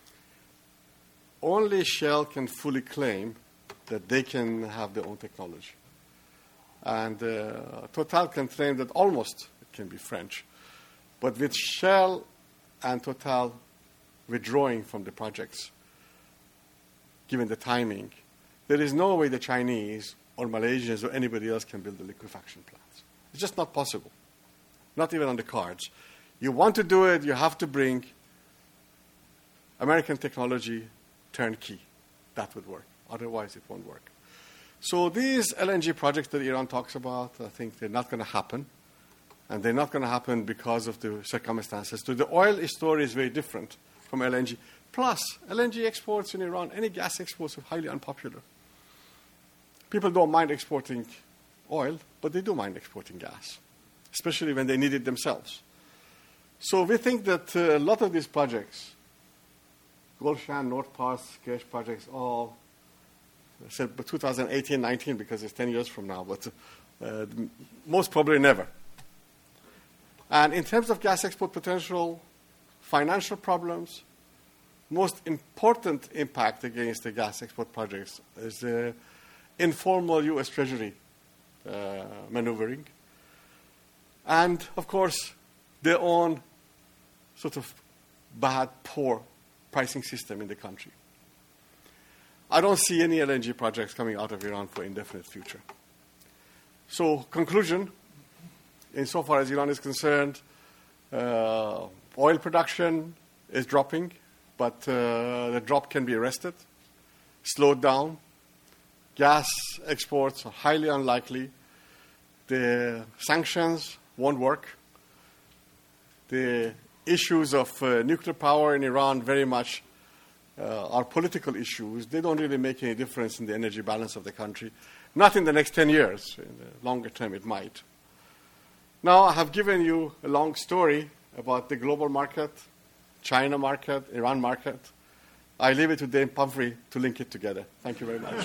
Only Shell can fully claim that they can have their own technology. And uh, Total can claim that almost it can be French. But with Shell and Total withdrawing from the projects, given the timing, there is no way the Chinese or Malaysians or anybody else can build the liquefaction plants. It's just not possible. Not even on the cards. You want to do it, you have to bring American technology turnkey. That would work. Otherwise, it won't work. So these L N G projects that Iran talks about, I think they're not going to happen. And they're not going to happen because of the circumstances. So the oil story is very different from L N G. Plus, L N G exports in Iran, any gas exports are highly unpopular. People don't mind exporting oil, but they do mind exporting gas, especially when they need it themselves. So we think that uh, a lot of these projects, Golshan, North Pass, Kerch projects, all, I said twenty eighteen nineteen because it's ten years from now, but uh, most probably never. And in terms of gas export potential, financial problems, most important impact against the gas export projects is the informal U S Treasury uh, maneuvering. And, of course, their own sort of bad, poor pricing system in the country. I don't see any L N G projects coming out of Iran for indefinite future. So, conclusion, insofar as Iran is concerned, uh, oil production is dropping, but uh, the drop can be arrested, slowed down. Gas exports are highly unlikely. The sanctions won't work. The issues of uh, nuclear power in Iran very much uh, are political issues. They don't really make any difference in the energy balance of the country. Not in the next ten years. In the longer term, it might. Now, I have given you a long story about the global market, China market, Iran market. I leave it to Dame Pumphrey to link it together. Thank you very much.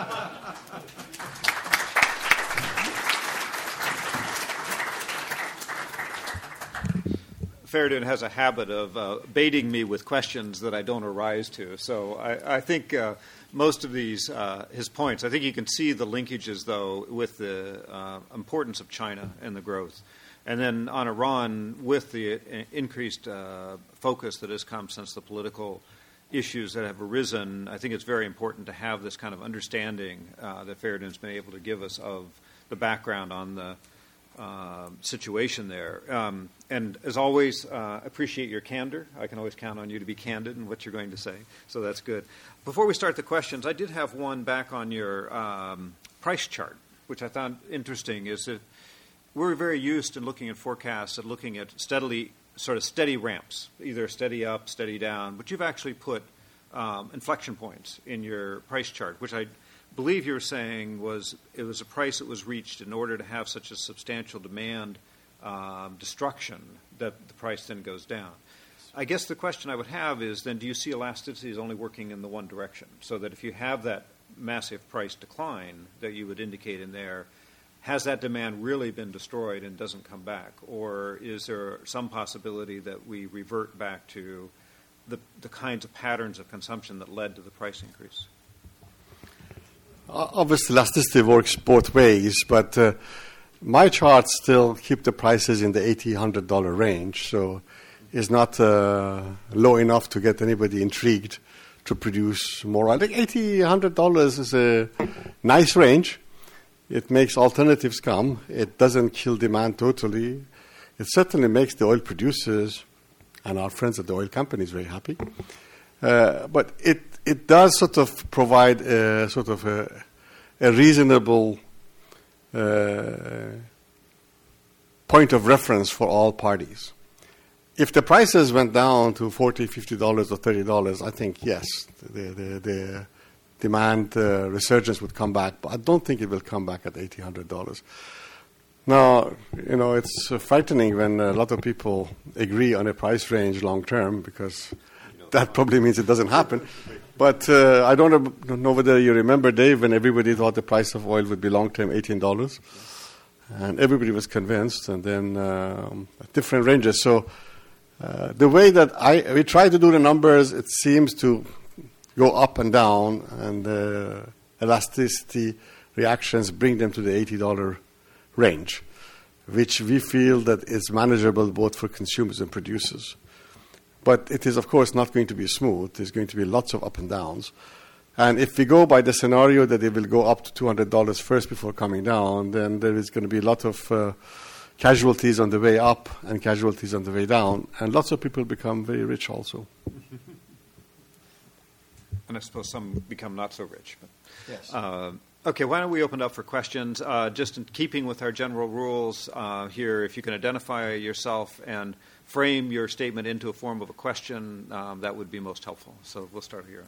Feridun has a habit of uh, baiting me with questions that I don't arise to. So I, I think uh, most of these, uh, his points, I think you can see the linkages, though, with the uh, importance of China and the growth. And then on Iran, with the increased uh, focus that has come since the political issues that have arisen, I think it's very important to have this kind of understanding uh, that Feridun's been able to give us of the background on the Uh, situation there. Um, and as always, uh, appreciate your candor. I can always count on you to be candid in what you're going to say, so that's good. Before we start the questions, I did have one back on your um, price chart, which I found interesting, is that we're very used in looking at forecasts and looking at steadily, sort of steady ramps, either steady up, steady down, but you've actually put um, inflection points in your price chart, which I believe you were saying was it was a price that was reached in order to have such a substantial demand um, destruction that the price then goes down. I guess the question I would have is then do you see elasticity as only working in the one direction, so that if you have that massive price decline that you would indicate in there, has that demand really been destroyed and doesn't come back? Or is there some possibility that we revert back to the, the kinds of patterns of consumption that led to the price increase? Obviously, elasticity works both ways, but uh, my charts still keep the prices in the eighty dollars, one hundred dollars range, so it's not uh, low enough to get anybody intrigued to produce more. I think eighty dollars, one hundred dollars is a nice range. It makes alternatives come. It doesn't kill demand totally. It certainly makes the oil producers and our friends at the oil companies very happy. Uh, but it it does sort of provide a sort of a, a reasonable uh, point of reference for all parties. If the prices went down to forty dollars, fifty dollars, or thirty dollars, I think, yes, the, the, the demand uh, resurgence would come back. But I don't think it will come back at eighty dollars, one hundred dollars. Now, you know, it's uh, frightening when a lot of people agree on a price range long term, because that probably means it doesn't happen. But uh, I don't know whether you remember, Dave, when everybody thought the price of oil would be long-term eighteen dollars. And everybody was convinced, and then um, different ranges. So uh, the way that I we try to do the numbers, it seems to go up and down, and uh, elasticity reactions bring them to the eighty dollars range, which we feel that is manageable both for consumers and producers. But it is, of course, not going to be smooth. There's going to be lots of up and downs. And if we go by the scenario that it will go up to two hundred dollars first before coming down, then there is going to be a lot of uh, casualties on the way up and casualties on the way down. And lots of people become very rich also. And I suppose some become not so rich. But, yes. Uh, okay, why don't we open up for questions? Uh, just in keeping with our general rules uh, here, if you can identify yourself and frame your statement into a form of a question, um, that would be most helpful. So we'll start here.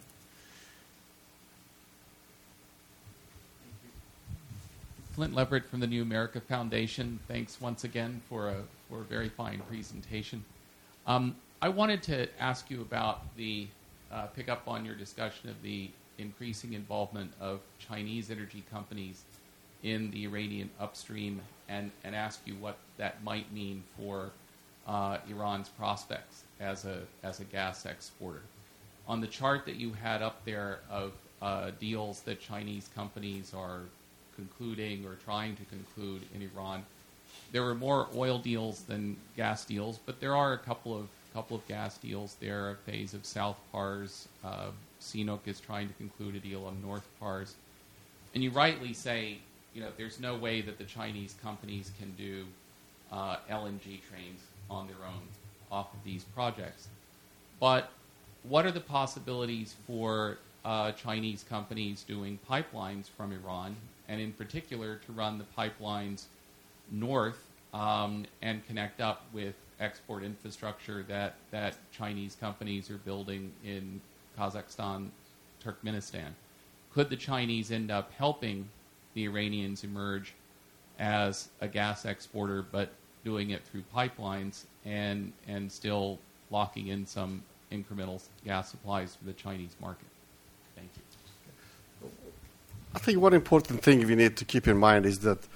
Flint Leverett from the New America Foundation. Thanks once again for a for a very fine presentation. Um, I wanted to ask you about the, uh, pick up on your discussion of the increasing involvement of Chinese energy companies in the Iranian upstream and, and ask you what that might mean for uh, Iran's prospects as a, as a gas exporter. On the chart that you had up there of uh, deals that Chinese companies are concluding or trying to conclude in Iran, there were more oil deals than gas deals, but there are a couple of couple of gas deals there. A phase of South Pars, uh, CNOOC is trying to conclude a deal on North Pars, and you rightly say, you know, there's no way that the Chinese companies can do uh, L N G trains on their own off of these projects. But what are the possibilities for uh, Chinese companies doing pipelines from Iran, and in particular to run the pipelines north um, and connect up with export infrastructure that, that Chinese companies are building in Kazakhstan, Turkmenistan? Could the Chinese end up helping the Iranians emerge as a gas exporter, but doing it through pipelines and and still locking in some incremental gas supplies for the Chinese market? Thank you. I think one important thing we need to keep in mind is that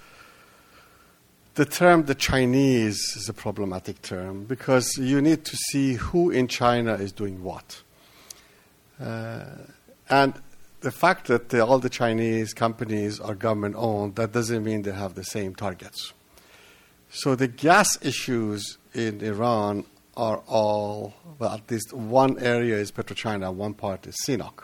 the term the Chinese is a problematic term because you need to see who in China is doing what. Uh, and the fact that the, all the Chinese companies are government-owned, that doesn't mean they have the same targets. So the gas issues in Iran are all, well, at least one area is PetroChina, one part is CNOOC.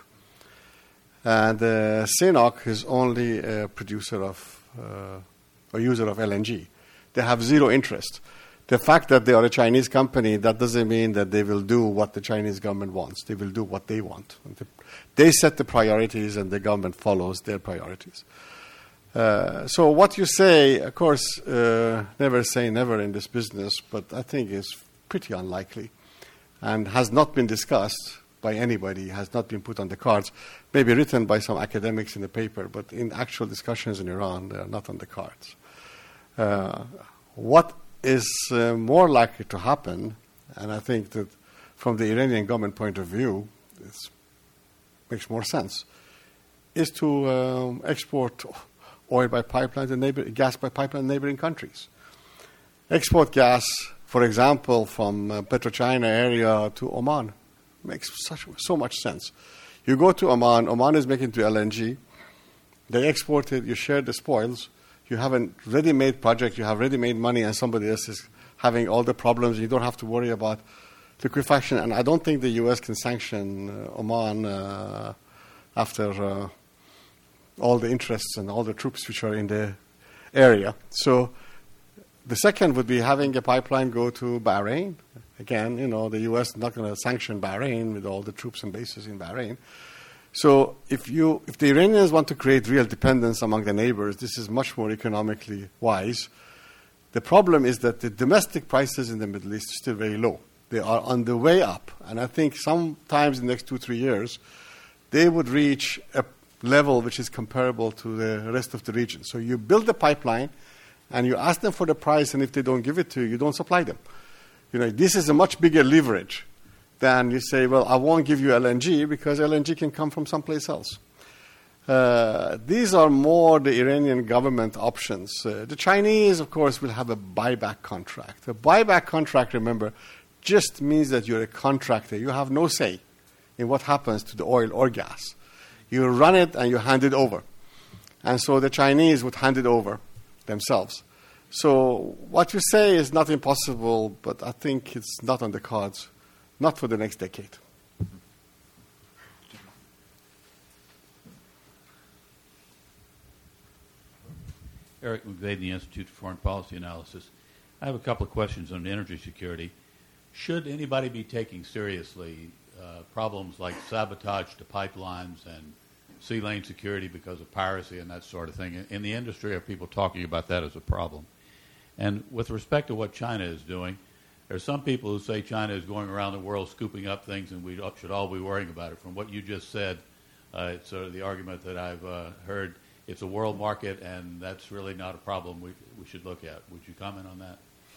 And uh, CNOOC is only a producer of, uh, a user of L N G. They have zero interest. The fact that they are a Chinese company, that doesn't mean that they will do what the Chinese government wants. They will do what they want. They set the priorities and the government follows their priorities. Uh, so what you say, of course, uh, never say never in this business, but I think is pretty unlikely and has not been discussed by anybody, has not been put on the cards, maybe written by some academics in the paper, but in actual discussions in Iran, they are not on the cards. Uh, what is uh, more likely to happen, and I think that from the Iranian government point of view, it makes more sense, is to um, export oil by pipeline and neighbor, gas by pipeline in neighboring countries. Export gas, for example, from uh, PetroChina area to Oman makes such, so much sense. You go to Oman, Oman is making to L N G, they export it, you share the spoils, you have a ready-made project, you have ready-made money, and somebody else is having all the problems. You don't have to worry about liquefaction. And I don't think the U S can sanction uh, Oman uh, after uh, all the interests and all the troops which are in the area. So the second would be having a pipeline go to Bahrain. Again, you know, the U S is not going to sanction Bahrain with all the troops and bases in Bahrain. So if you, if the Iranians want to create real dependence among the neighbors, this is much more economically wise. The problem is that the domestic prices in the Middle East are still very low. They are on the way up. And I think sometimes in the next two, three years, they would reach a level which is comparable to the rest of the region. So you build a pipeline, and you ask them for the price, and if they don't give it to you, you don't supply them. You know, this is a much bigger leverage than you say, well, I won't give you L N G because L N G can come from someplace else. Uh, these are more the Iranian government options. Uh, the Chinese, of course, will have a buyback contract. A buyback contract, remember, just means that you're a contractor. You have no say in what happens to the oil or gas. You run it and you hand it over. And so the Chinese would hand it over themselves. So what you say is not impossible, but I think it's not on the cards. Not for the next decade. Eric McVeigh, the Institute for Foreign Policy Analysis. I have a couple of questions on energy security. Should anybody be taking seriously uh, problems like sabotage to pipelines and sea lane security because of piracy and that sort of thing? In the industry, are people talking about that as a problem? And with respect to what China is doing, there are some people who say China is going around the world scooping up things and we should all be worrying about it. From what you just said, uh, it's sort of the argument that I've uh, heard. It's a world market, and that's really not a problem we, we should look at. Would you comment on that?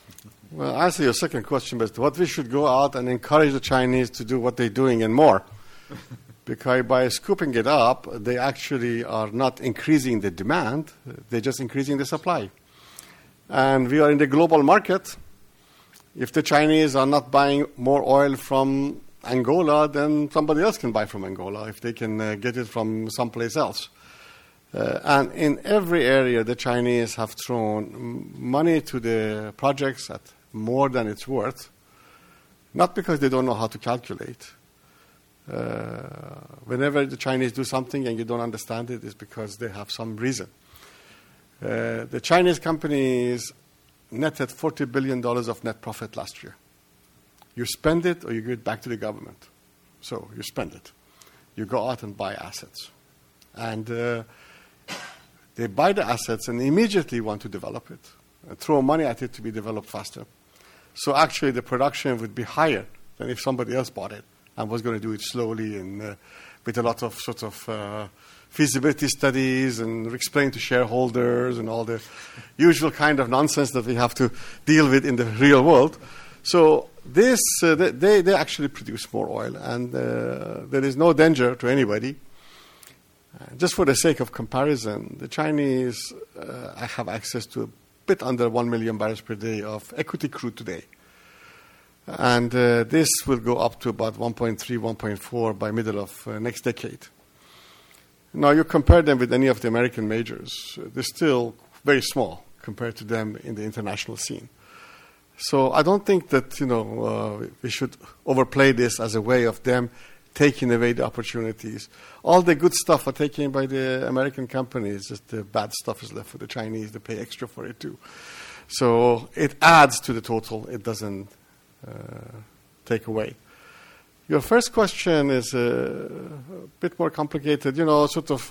Well, I'll answer your second question, but what we should go out and encourage the Chinese to do what they're doing and more. Because by scooping it up, they actually are not increasing the demand, they're just increasing the supply. And we are in the global market. If the Chinese are not buying more oil from Angola, then somebody else can buy from Angola if they can uh, get it from someplace else. Uh, and in every area, the Chinese have thrown money to the projects at more than it's worth, not because they don't know how to calculate. Uh, whenever the Chinese do something and you don't understand it, it's because they have some reason. Uh, the Chinese companies netted forty billion dollars of net profit last year. You spend it or you give it back to the government. So you spend it. You go out and buy assets. And uh, they buy the assets and immediately want to develop it, and throw money at it to be developed faster. So actually the production would be higher than if somebody else bought it and was going to do it slowly and uh, with a lot of sort of uh, feasibility studies and explain to shareholders and all the usual kind of nonsense that we have to deal with in the real world. So this, uh, they, they actually produce more oil, and uh, there is no danger to anybody. Uh, just for the sake of comparison, the Chinese uh, have access to a bit under one million barrels per day of equity crude today. And uh, this will go up to about one point three, one point four by middle of uh, next decade. Now, you compare them with any of the American majors, they're still very small compared to them in the international scene. So I don't think that, you know, uh, we should overplay this as a way of them taking away the opportunities. All the good stuff are taken by the American companies, just the bad stuff is left for the Chinese. They pay extra for it too. So it adds to the total. It doesn't uh, take away. Your first question is a bit more complicated. You know, sort of,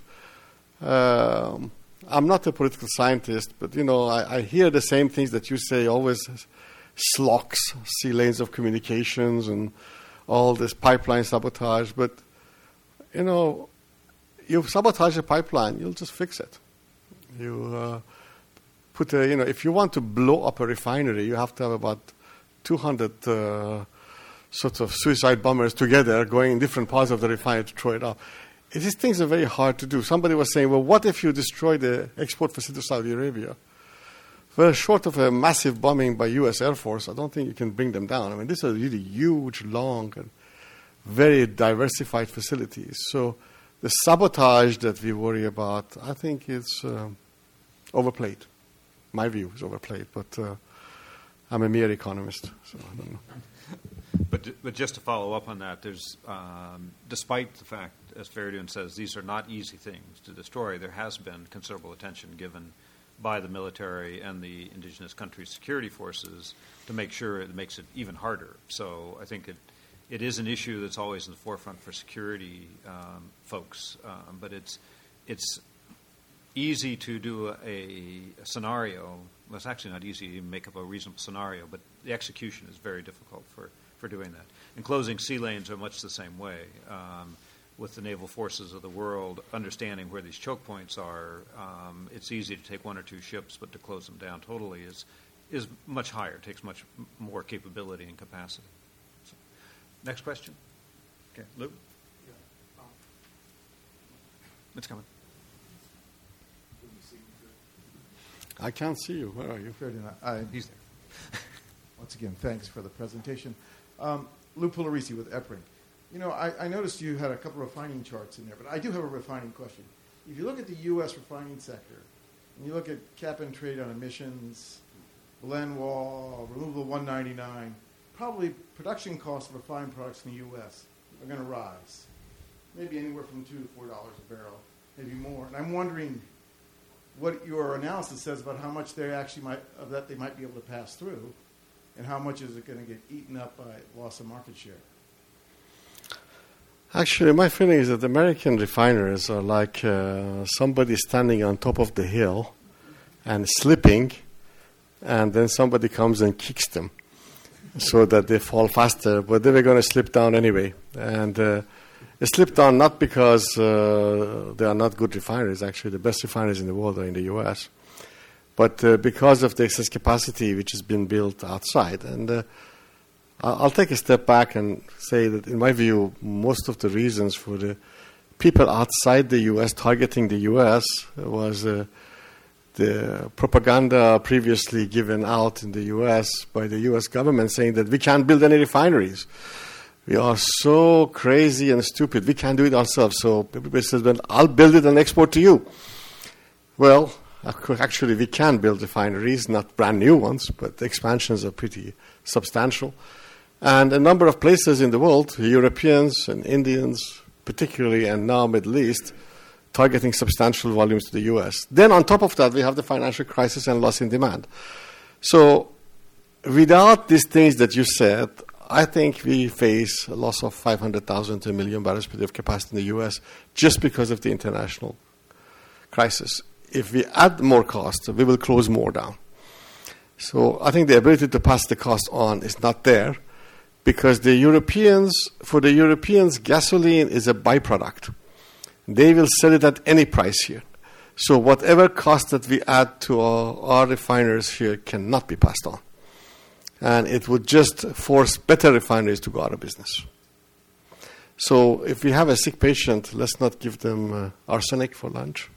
uh, I'm not a political scientist, but, you know, I, I hear the same things that you say, always S L O Cs, sea lanes of communications, and all this pipeline sabotage. But, you know, you sabotage a pipeline, you'll just fix it. You uh, put a, you know, if you want to blow up a refinery, you have to have about two hundred uh, sort of suicide bombers together going in different parts of the refinery to throw it up. These things are very hard to do. Somebody was saying, well, what if you destroy the export facility of Saudi Arabia? Well, short of a massive bombing by U S Air Force, I don't think you can bring them down. I mean, these are really huge, long, and very diversified facilities. So the sabotage that we worry about, I think it's uh, overplayed. My view is overplayed, but uh, I'm a mere economist, so I don't know. But, but just to follow up on that, there's, um, despite the fact, as Feridun says, these are not easy things to destroy, there has been considerable attention given by the military and the indigenous countries' security forces to make sure it makes it even harder. So I think it, it is an issue that's always in the forefront for security um, folks, um, but it's, it's easy to do a, a scenario. Well, it's actually not easy to make up a reasonable scenario, but the execution is very difficult for, for doing that. And closing sea lanes are much the same way. Um, with the naval forces of the world understanding where these choke points are, um, it's easy to take one or two ships, but to close them down totally is is much higher. It takes much more capability and capacity. So, next question. Okay, Lou? Yeah. Um, it's coming. I can't see you. Where are you? I, He's there. Once again, thanks for the presentation. Um, Lou Pularisi with EPRIN. You know, I, I noticed you had a couple of refining charts in there, but I do have a refining question. If you look at the U S refining sector, and you look at cap and trade on emissions, blend wall, removal of one ninety-nine, probably production costs of refined products in the U S are going to rise. Maybe anywhere from two to four dollars a barrel, maybe more. And I'm wondering what your analysis says about how much they actually might of that they might be able to pass through, and how much is it going to get eaten up by loss of market share. Actually, my feeling is that American refiners are like uh, somebody standing on top of the hill and slipping, and then somebody comes and kicks them so that they fall faster, but they were going to slip down anyway. And uh, they slipped down not because uh, they are not good refineries. Actually, the best refineries in the world are in the U S. but uh, because of the excess capacity which has been built outside. And uh, I'll take a step back and say that, in my view, most of the reasons for the people outside the U S targeting the U S was uh, the propaganda previously given out in the U S by the U S government saying that we can't build any refineries. We are so crazy and stupid. We can't do it ourselves. So everybody says, well, I'll build it and export to you. Well, actually, we can build refineries, not brand new ones, but the expansions are pretty substantial. And a number of places in the world, Europeans and Indians particularly, and now Middle East, targeting substantial volumes to the U S. Then on top of that, we have the financial crisis and loss in demand. So without these things that you said, I think we face a loss of five hundred thousand to a million barrels per day of capacity in the U S just because of the international crisis. If we add more cost, we will close more down. So I think the ability to pass the cost on is not there, because the Europeans, for the Europeans, gasoline is a byproduct. They will sell it at any price here. So whatever cost that we add to our, our refiners here cannot be passed on. And it would just force better refineries to go out of business. So if we have a sick patient, let's not give them uh, arsenic for lunch.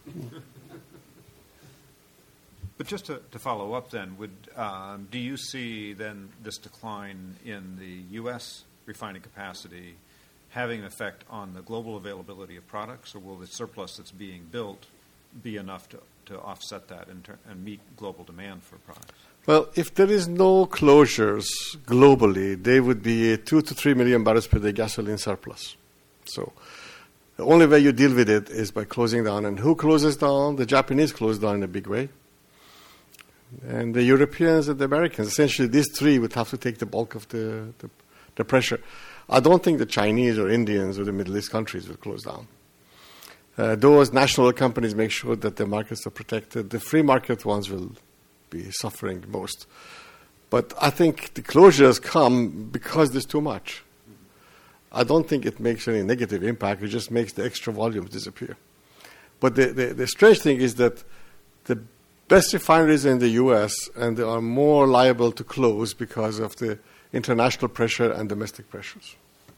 But just to, to follow up then, would um, do you see then this decline in the U S refining capacity having an effect on the global availability of products, or will the surplus that's being built be enough to, to offset that and, ter- and meet global demand for products? Well, if there is no closures globally, there would be a two to three million barrels per day gasoline surplus. So the only way you deal with it is by closing down. And who closes down? The Japanese close down in a big way. And the Europeans and the Americans. Essentially, these three would have to take the bulk of the, the, the pressure. I don't think the Chinese or Indians or the Middle East countries will close down. Uh, those national companies make sure that the markets are protected. The free market ones will be suffering most. But I think the closures come because there's too much. I don't think it makes any negative impact. It just makes the extra volumes disappear. But the, the, the strange thing is that the best refineries in the U S, and they are more liable to close because of the international pressure and domestic pressures.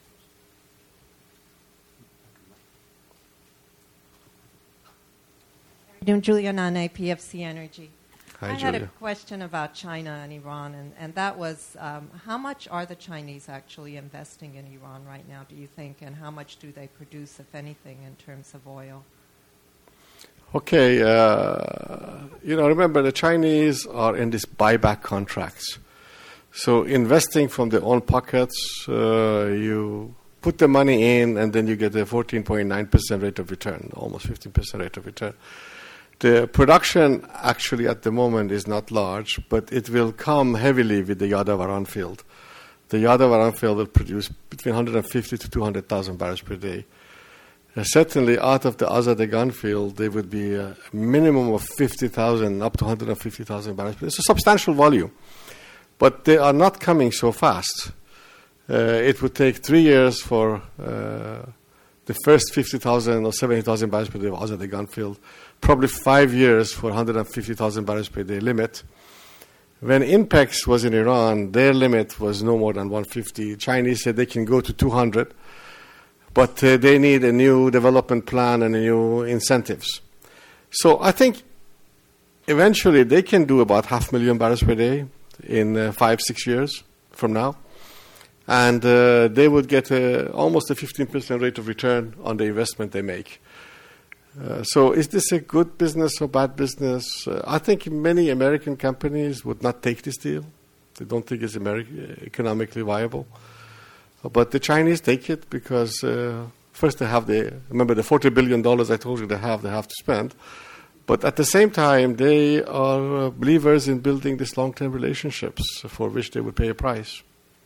Julia Nane, P F C Energy. Hi, I Julia. had a question about China and Iran, and, and that was um, how much are the Chinese actually investing in Iran right now, do you think, and how much do they produce, if anything, in terms of oil? Okay, uh, you know, remember the Chinese are in these buyback contracts. So investing from their own pockets, uh, you put the money in and then you get a fourteen point nine percent rate of return, almost fifteen percent rate of return. The production actually at the moment is not large, but it will come heavily with the Yadav field. The Yadav field will produce between one hundred fifty to two hundred thousand barrels per day. Uh, certainly, out of the Azerbaijan field, there would be a minimum of fifty thousand, up to one hundred fifty thousand barrels per day. It's a substantial volume. But they are not coming so fast. Uh, it would take three years for uh, the first fifty thousand or seventy thousand barrels per day of Azerbaijan field, probably five years for one hundred fifty thousand barrels per day limit. When INPEX was in Iran, their limit was no more than one hundred fifty. Chinese said they can go to two hundred. But uh, they need a new development plan and a new incentives. So I think eventually they can do about half a million barrels per day in uh, five, six years from now. And uh, they would get a, almost a fifteen percent rate of return on the investment they make. Uh, so is this a good business or bad business? Uh, I think many American companies would not take this deal. They don't think it's Ameri- economically viable. But the Chinese take it because uh, first they have the, remember the forty billion dollars I told you they have, they have to spend. But at the same time, they are uh, believers in building these long-term relationships for which they would pay a price.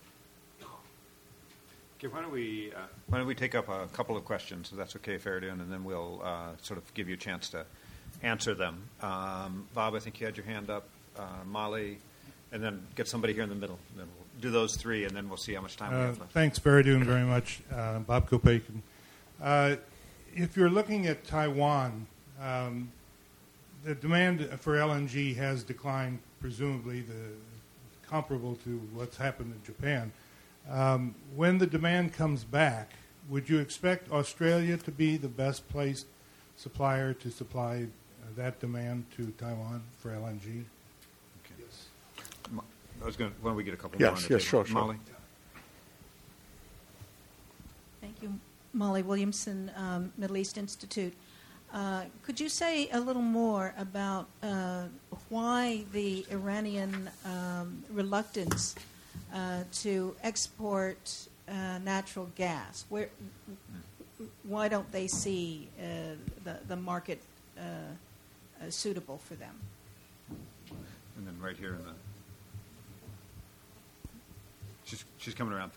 Okay, why don't we uh, why don't we take up a couple of questions, if that's okay, Faridun, and then we'll uh, sort of give you a chance to answer them. Um, Bob, I think you had your hand up. Uh, Molly, and then get somebody here in the middle. And then we'll do those three, and then we'll see how much time we Uh, have left. thanks, Faridun, very much. Uh, Bob Kopeikin. Uh, if you're looking at Taiwan, um, the demand for L N G has declined, presumably the comparable to what's happened in Japan. Um, when the demand comes back, would you expect Australia to be the best placed supplier to supply uh, that demand to Taiwan for L N G? Okay. Yes. I was going. Why don't we get a couple Yes, more on the yes, table? sure, sure. Molly. Thank you. Molly Williamson, um, Middle East Institute. Uh, could you say a little more about uh, why the Iranian um, reluctance uh, to export uh, natural gas? Where, why don't they see uh, the, the market uh, uh, suitable for them? And then right here in the. She's she's coming around.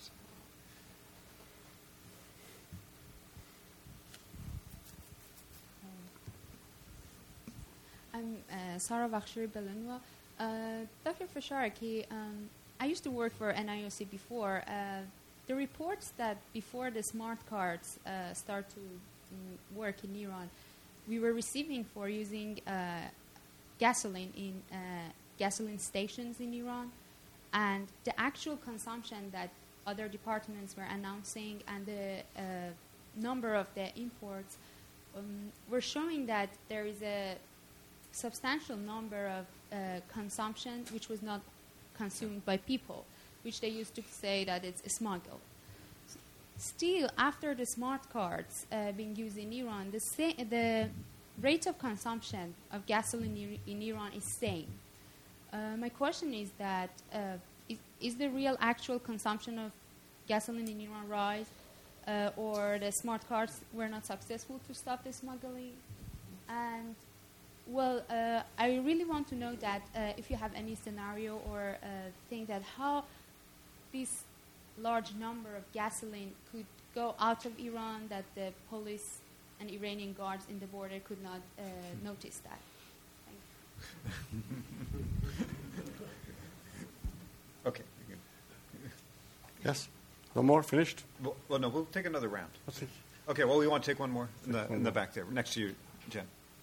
I'm uh, Sarah Vakhshiri Belenwa. Uh, Doctor Fasharaki, um, I used to work for N I O C before. Uh, the reports that before the smart cards uh, start to mm, work in Iran, we were receiving for using uh, gasoline in uh, gasoline stations in Iran, and the actual consumption that other departments were announcing and the uh, number of the imports um, were showing that there is a substantial number of uh, consumption which was not consumed by people, which they used to say that it's smuggled. Still, after the smart cards uh, being used in Iran, the, sa- the rate of consumption of gasoline in Iran is same. Uh, my question is that uh, is, is the real actual consumption of gasoline in Iran rise, uh, or the smart cards were not successful to stop the smuggling? And well, uh, I really want to know that uh, if you have any scenario or uh, think that how this large number of gasoline could go out of Iran, that the police and Iranian guards in the border could not uh, notice that. Thank you. Okay. Yes? No more? Finished? Well, well, no, we'll take another round. That's it. Okay, well, we want to take one more in the, in the back there, next to you, Jen.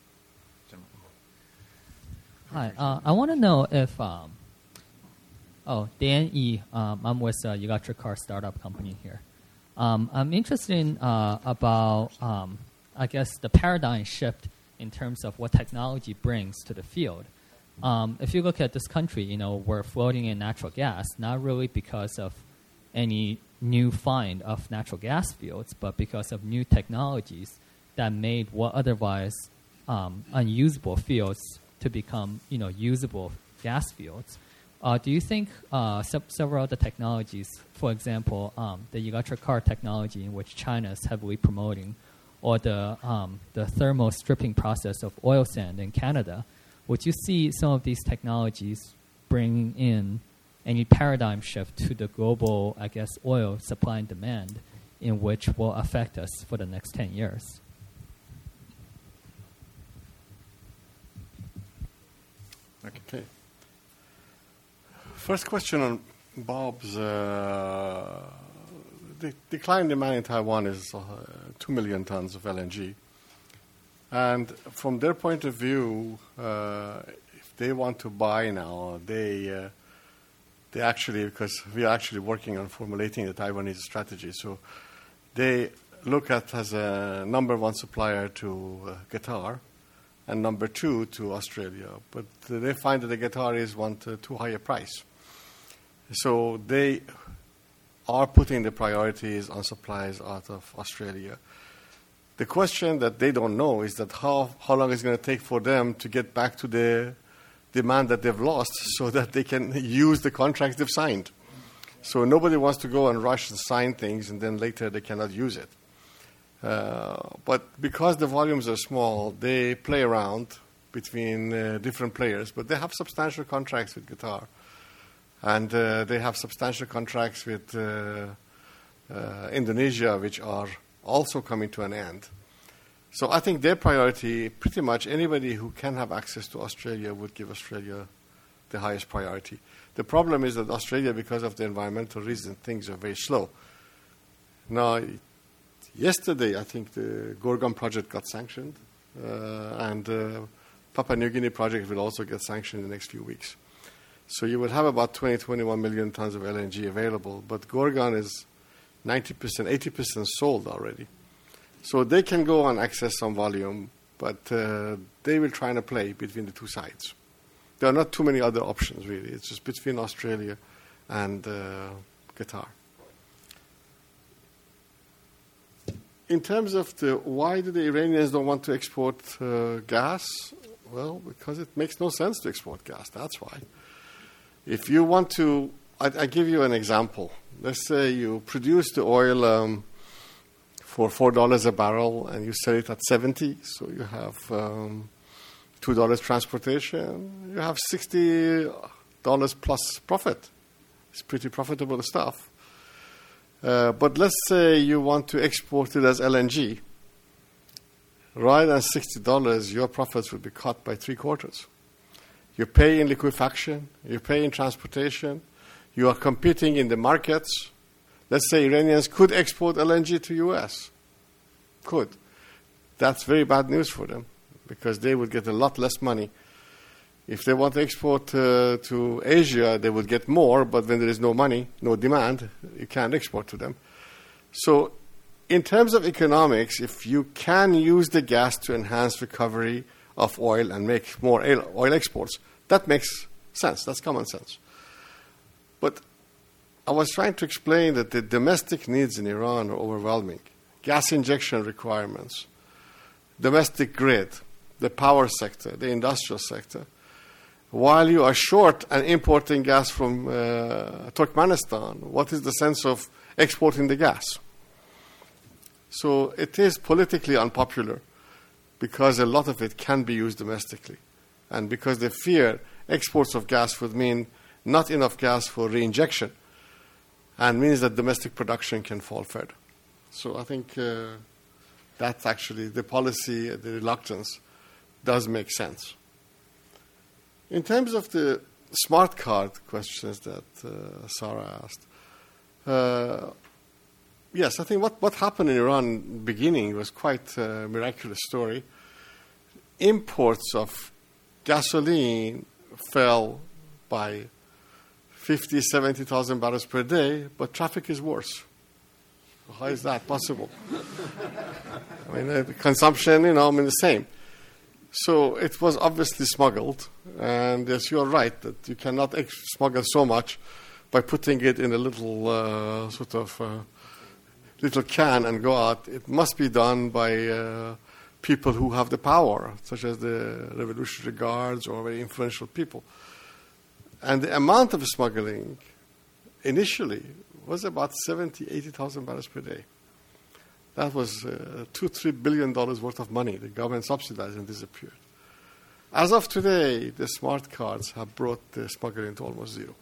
Hi, uh, I want to know if, um, oh, Dan E., um, I'm with uh, Electric Car Startup Company here. Um, I'm interested in uh, about, um, I guess, the paradigm shift in terms of what technology brings to the field. Um, if you look at this country, you know, we're floating in natural gas, not really because of any new find of natural gas fields, but because of new technologies that made what otherwise um, unusable fields to become, you know, usable gas fields. Uh, do you think uh, se- several of the technologies, for example, um, the electric car technology in which China is heavily promoting, or the um, the thermal stripping process of oil sand in Canada, would you see some of these technologies bringing in any paradigm shift to the global, I guess, oil supply and demand, in which will affect us for the next ten years? Okay. First question on Bob's uh, the decline in demand in Taiwan is uh, two million tons of L N G. And from their point of view, uh, if they want to buy now, they uh, they actually, because we are actually working on formulating the Taiwanese strategy, so they look at as a number one supplier to uh, Qatar, and number two to Australia. But uh, they find that the Qataris want uh, too high a price. So they are putting the priorities on supplies out of Australia. The question that they don't know is that how, how long it's going to take for them to get back to the demand that they've lost so that they can use the contracts they've signed. So nobody wants to go and rush and sign things and then later they cannot use it. Uh, but because the volumes are small, they play around between uh, different players. But they have substantial contracts with Qatar. And uh, they have substantial contracts with uh, uh, Indonesia, which are also coming to an end. So I think their priority, pretty much anybody who can have access to Australia would give Australia the highest priority. The problem is that Australia, because of the environmental reason, things are very slow. Now, yesterday, I think the Gorgon project got sanctioned, uh, and uh, Papua New Guinea project will also get sanctioned in the next few weeks. So you will have about twenty, twenty-one million tons of L N G available, but Gorgon is ninety percent, eighty percent sold already. So they can go and access some volume, but uh, they will try and play between the two sides. There are not too many other options, really. It's just between Australia and uh, Qatar. In terms of the why do the Iranians don't want to export uh, gas? Well, because it makes no sense to export gas. That's why. If you want to, I, I give you an example. Let's say you produce the oil um, for four dollars a barrel and you sell it at seventy, so you have um, two dollars transportation. You have sixty dollars plus profit. It's pretty profitable stuff. Uh, but let's say you want to export it as L N G. Rather than sixty dollars, your profits will be cut by three quarters. You pay in liquefaction, you pay in transportation, you are competing in the markets. Let's say Iranians could export L N G to U S. Could. That's very bad news for them because they would get a lot less money. If they want to export uh, to Asia, they would get more, but when there is no money, no demand, you can't export to them. So in terms of economics, if you can use the gas to enhance recovery of oil and make more oil exports, that makes sense. That's common sense. But I was trying to explain that the domestic needs in Iran are overwhelming. Gas injection requirements, domestic grid, the power sector, the industrial sector. While you are short and importing gas from uh, Turkmenistan, what is the sense of exporting the gas? So it is politically unpopular because a lot of it can be used domestically. And because they fear exports of gas would mean not enough gas for reinjection and means that domestic production can fall further. So I think uh, that's actually the policy, the reluctance does make sense. In terms of the smart card questions that uh, Sarah asked, uh, yes, I think what, what happened in Iran in the beginning was quite a miraculous story. Imports of gasoline fell by fifty, seventy thousand barrels per day, but traffic is worse. How is that possible? I mean, uh, the consumption, you know, I mean, the same. So it was obviously smuggled, and yes, you're right that you cannot ex- smuggle so much by putting it in a little uh, sort of uh, little can and go out. It must be done by uh, people who have the power, such as the Revolutionary Guards or very influential people. And the amount of smuggling initially was about seventy, eighty thousand barrels per day. That was uh, two, three billion dollars worth of money the government subsidized and disappeared. As of today, the smart cards have brought the smuggling to almost zero.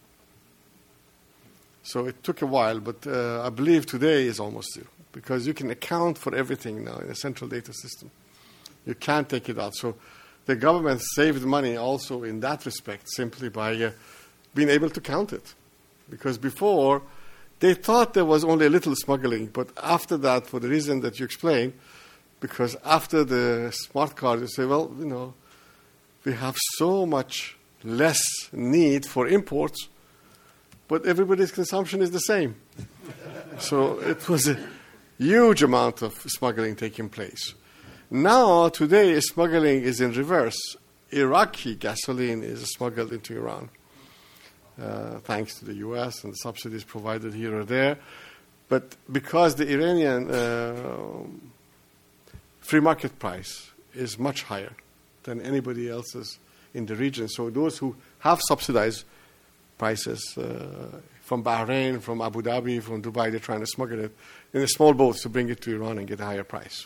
So it took a while, but uh, I believe today is almost zero because you can account for everything now in a central data system. You can't take it out. So the government saved money also in that respect simply by uh, being able to count it. Because before, they thought there was only a little smuggling, but after that, for the reason that you explained, because after the smart card, you say, well, you know, we have so much less need for imports, but everybody's consumption is the same. So it was a huge amount of smuggling taking place. Now, today, smuggling is in reverse. Iraqi gasoline is smuggled into Iran. Uh, thanks to the U S and the subsidies provided here or there. But because the Iranian uh, free market price is much higher than anybody else's in the region, so those who have subsidized prices uh, from Bahrain, from Abu Dhabi, from Dubai, they're trying to smuggle it in a small boat to bring it to Iran and get a higher price.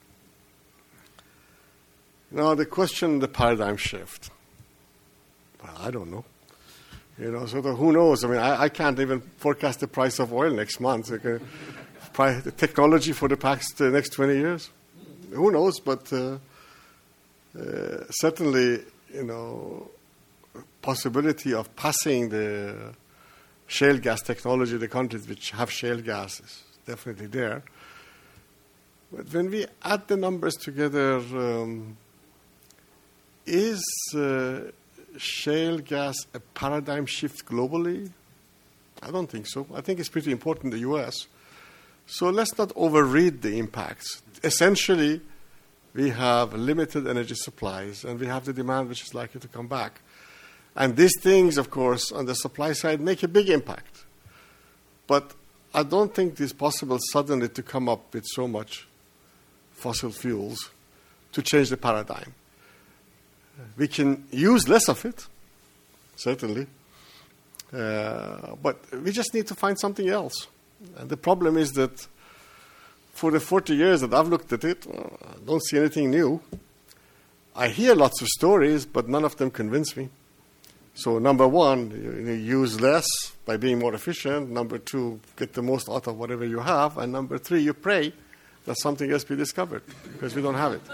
Now, the question, the paradigm shift. Well, I don't know. You know, sort of, who knows? I mean, I, I can't even forecast the price of oil next month. Okay. The technology for the past uh, next twenty years, who knows? But uh, uh, certainly, you know, possibility of passing the shale gas technology, the countries which have shale gas, is definitely there. But when we add the numbers together, um, is uh, shale gas a paradigm shift globally? I don't think so. I think it's pretty important in the U S. So let's not overread the impacts. Essentially, we have limited energy supplies, and we have the demand which is likely to come back. And these things, of course, on the supply side make a big impact. But I don't think it's possible suddenly to come up with so much fossil fuels to change the paradigm. We can use less of it, certainly, uh, but we just need to find something else. And the problem is that for the forty years that I've looked at it, uh, I don't see anything new. I hear lots of stories, but none of them convince me. So number one, you, you use less by being more efficient. Number two, get the most out of whatever you have. And number three, you pray that something else be discovered, because we don't have it.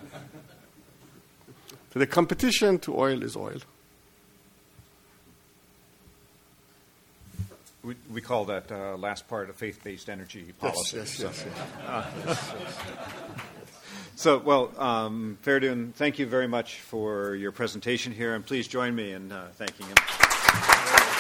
So the competition to oil is oil. We, we call that uh, last part a faith-based energy policy. Yes, yes, yes. yes. Uh, yes, yes. So, well, um, Feridun, thank you very much for your presentation here, and please join me in uh, thanking him.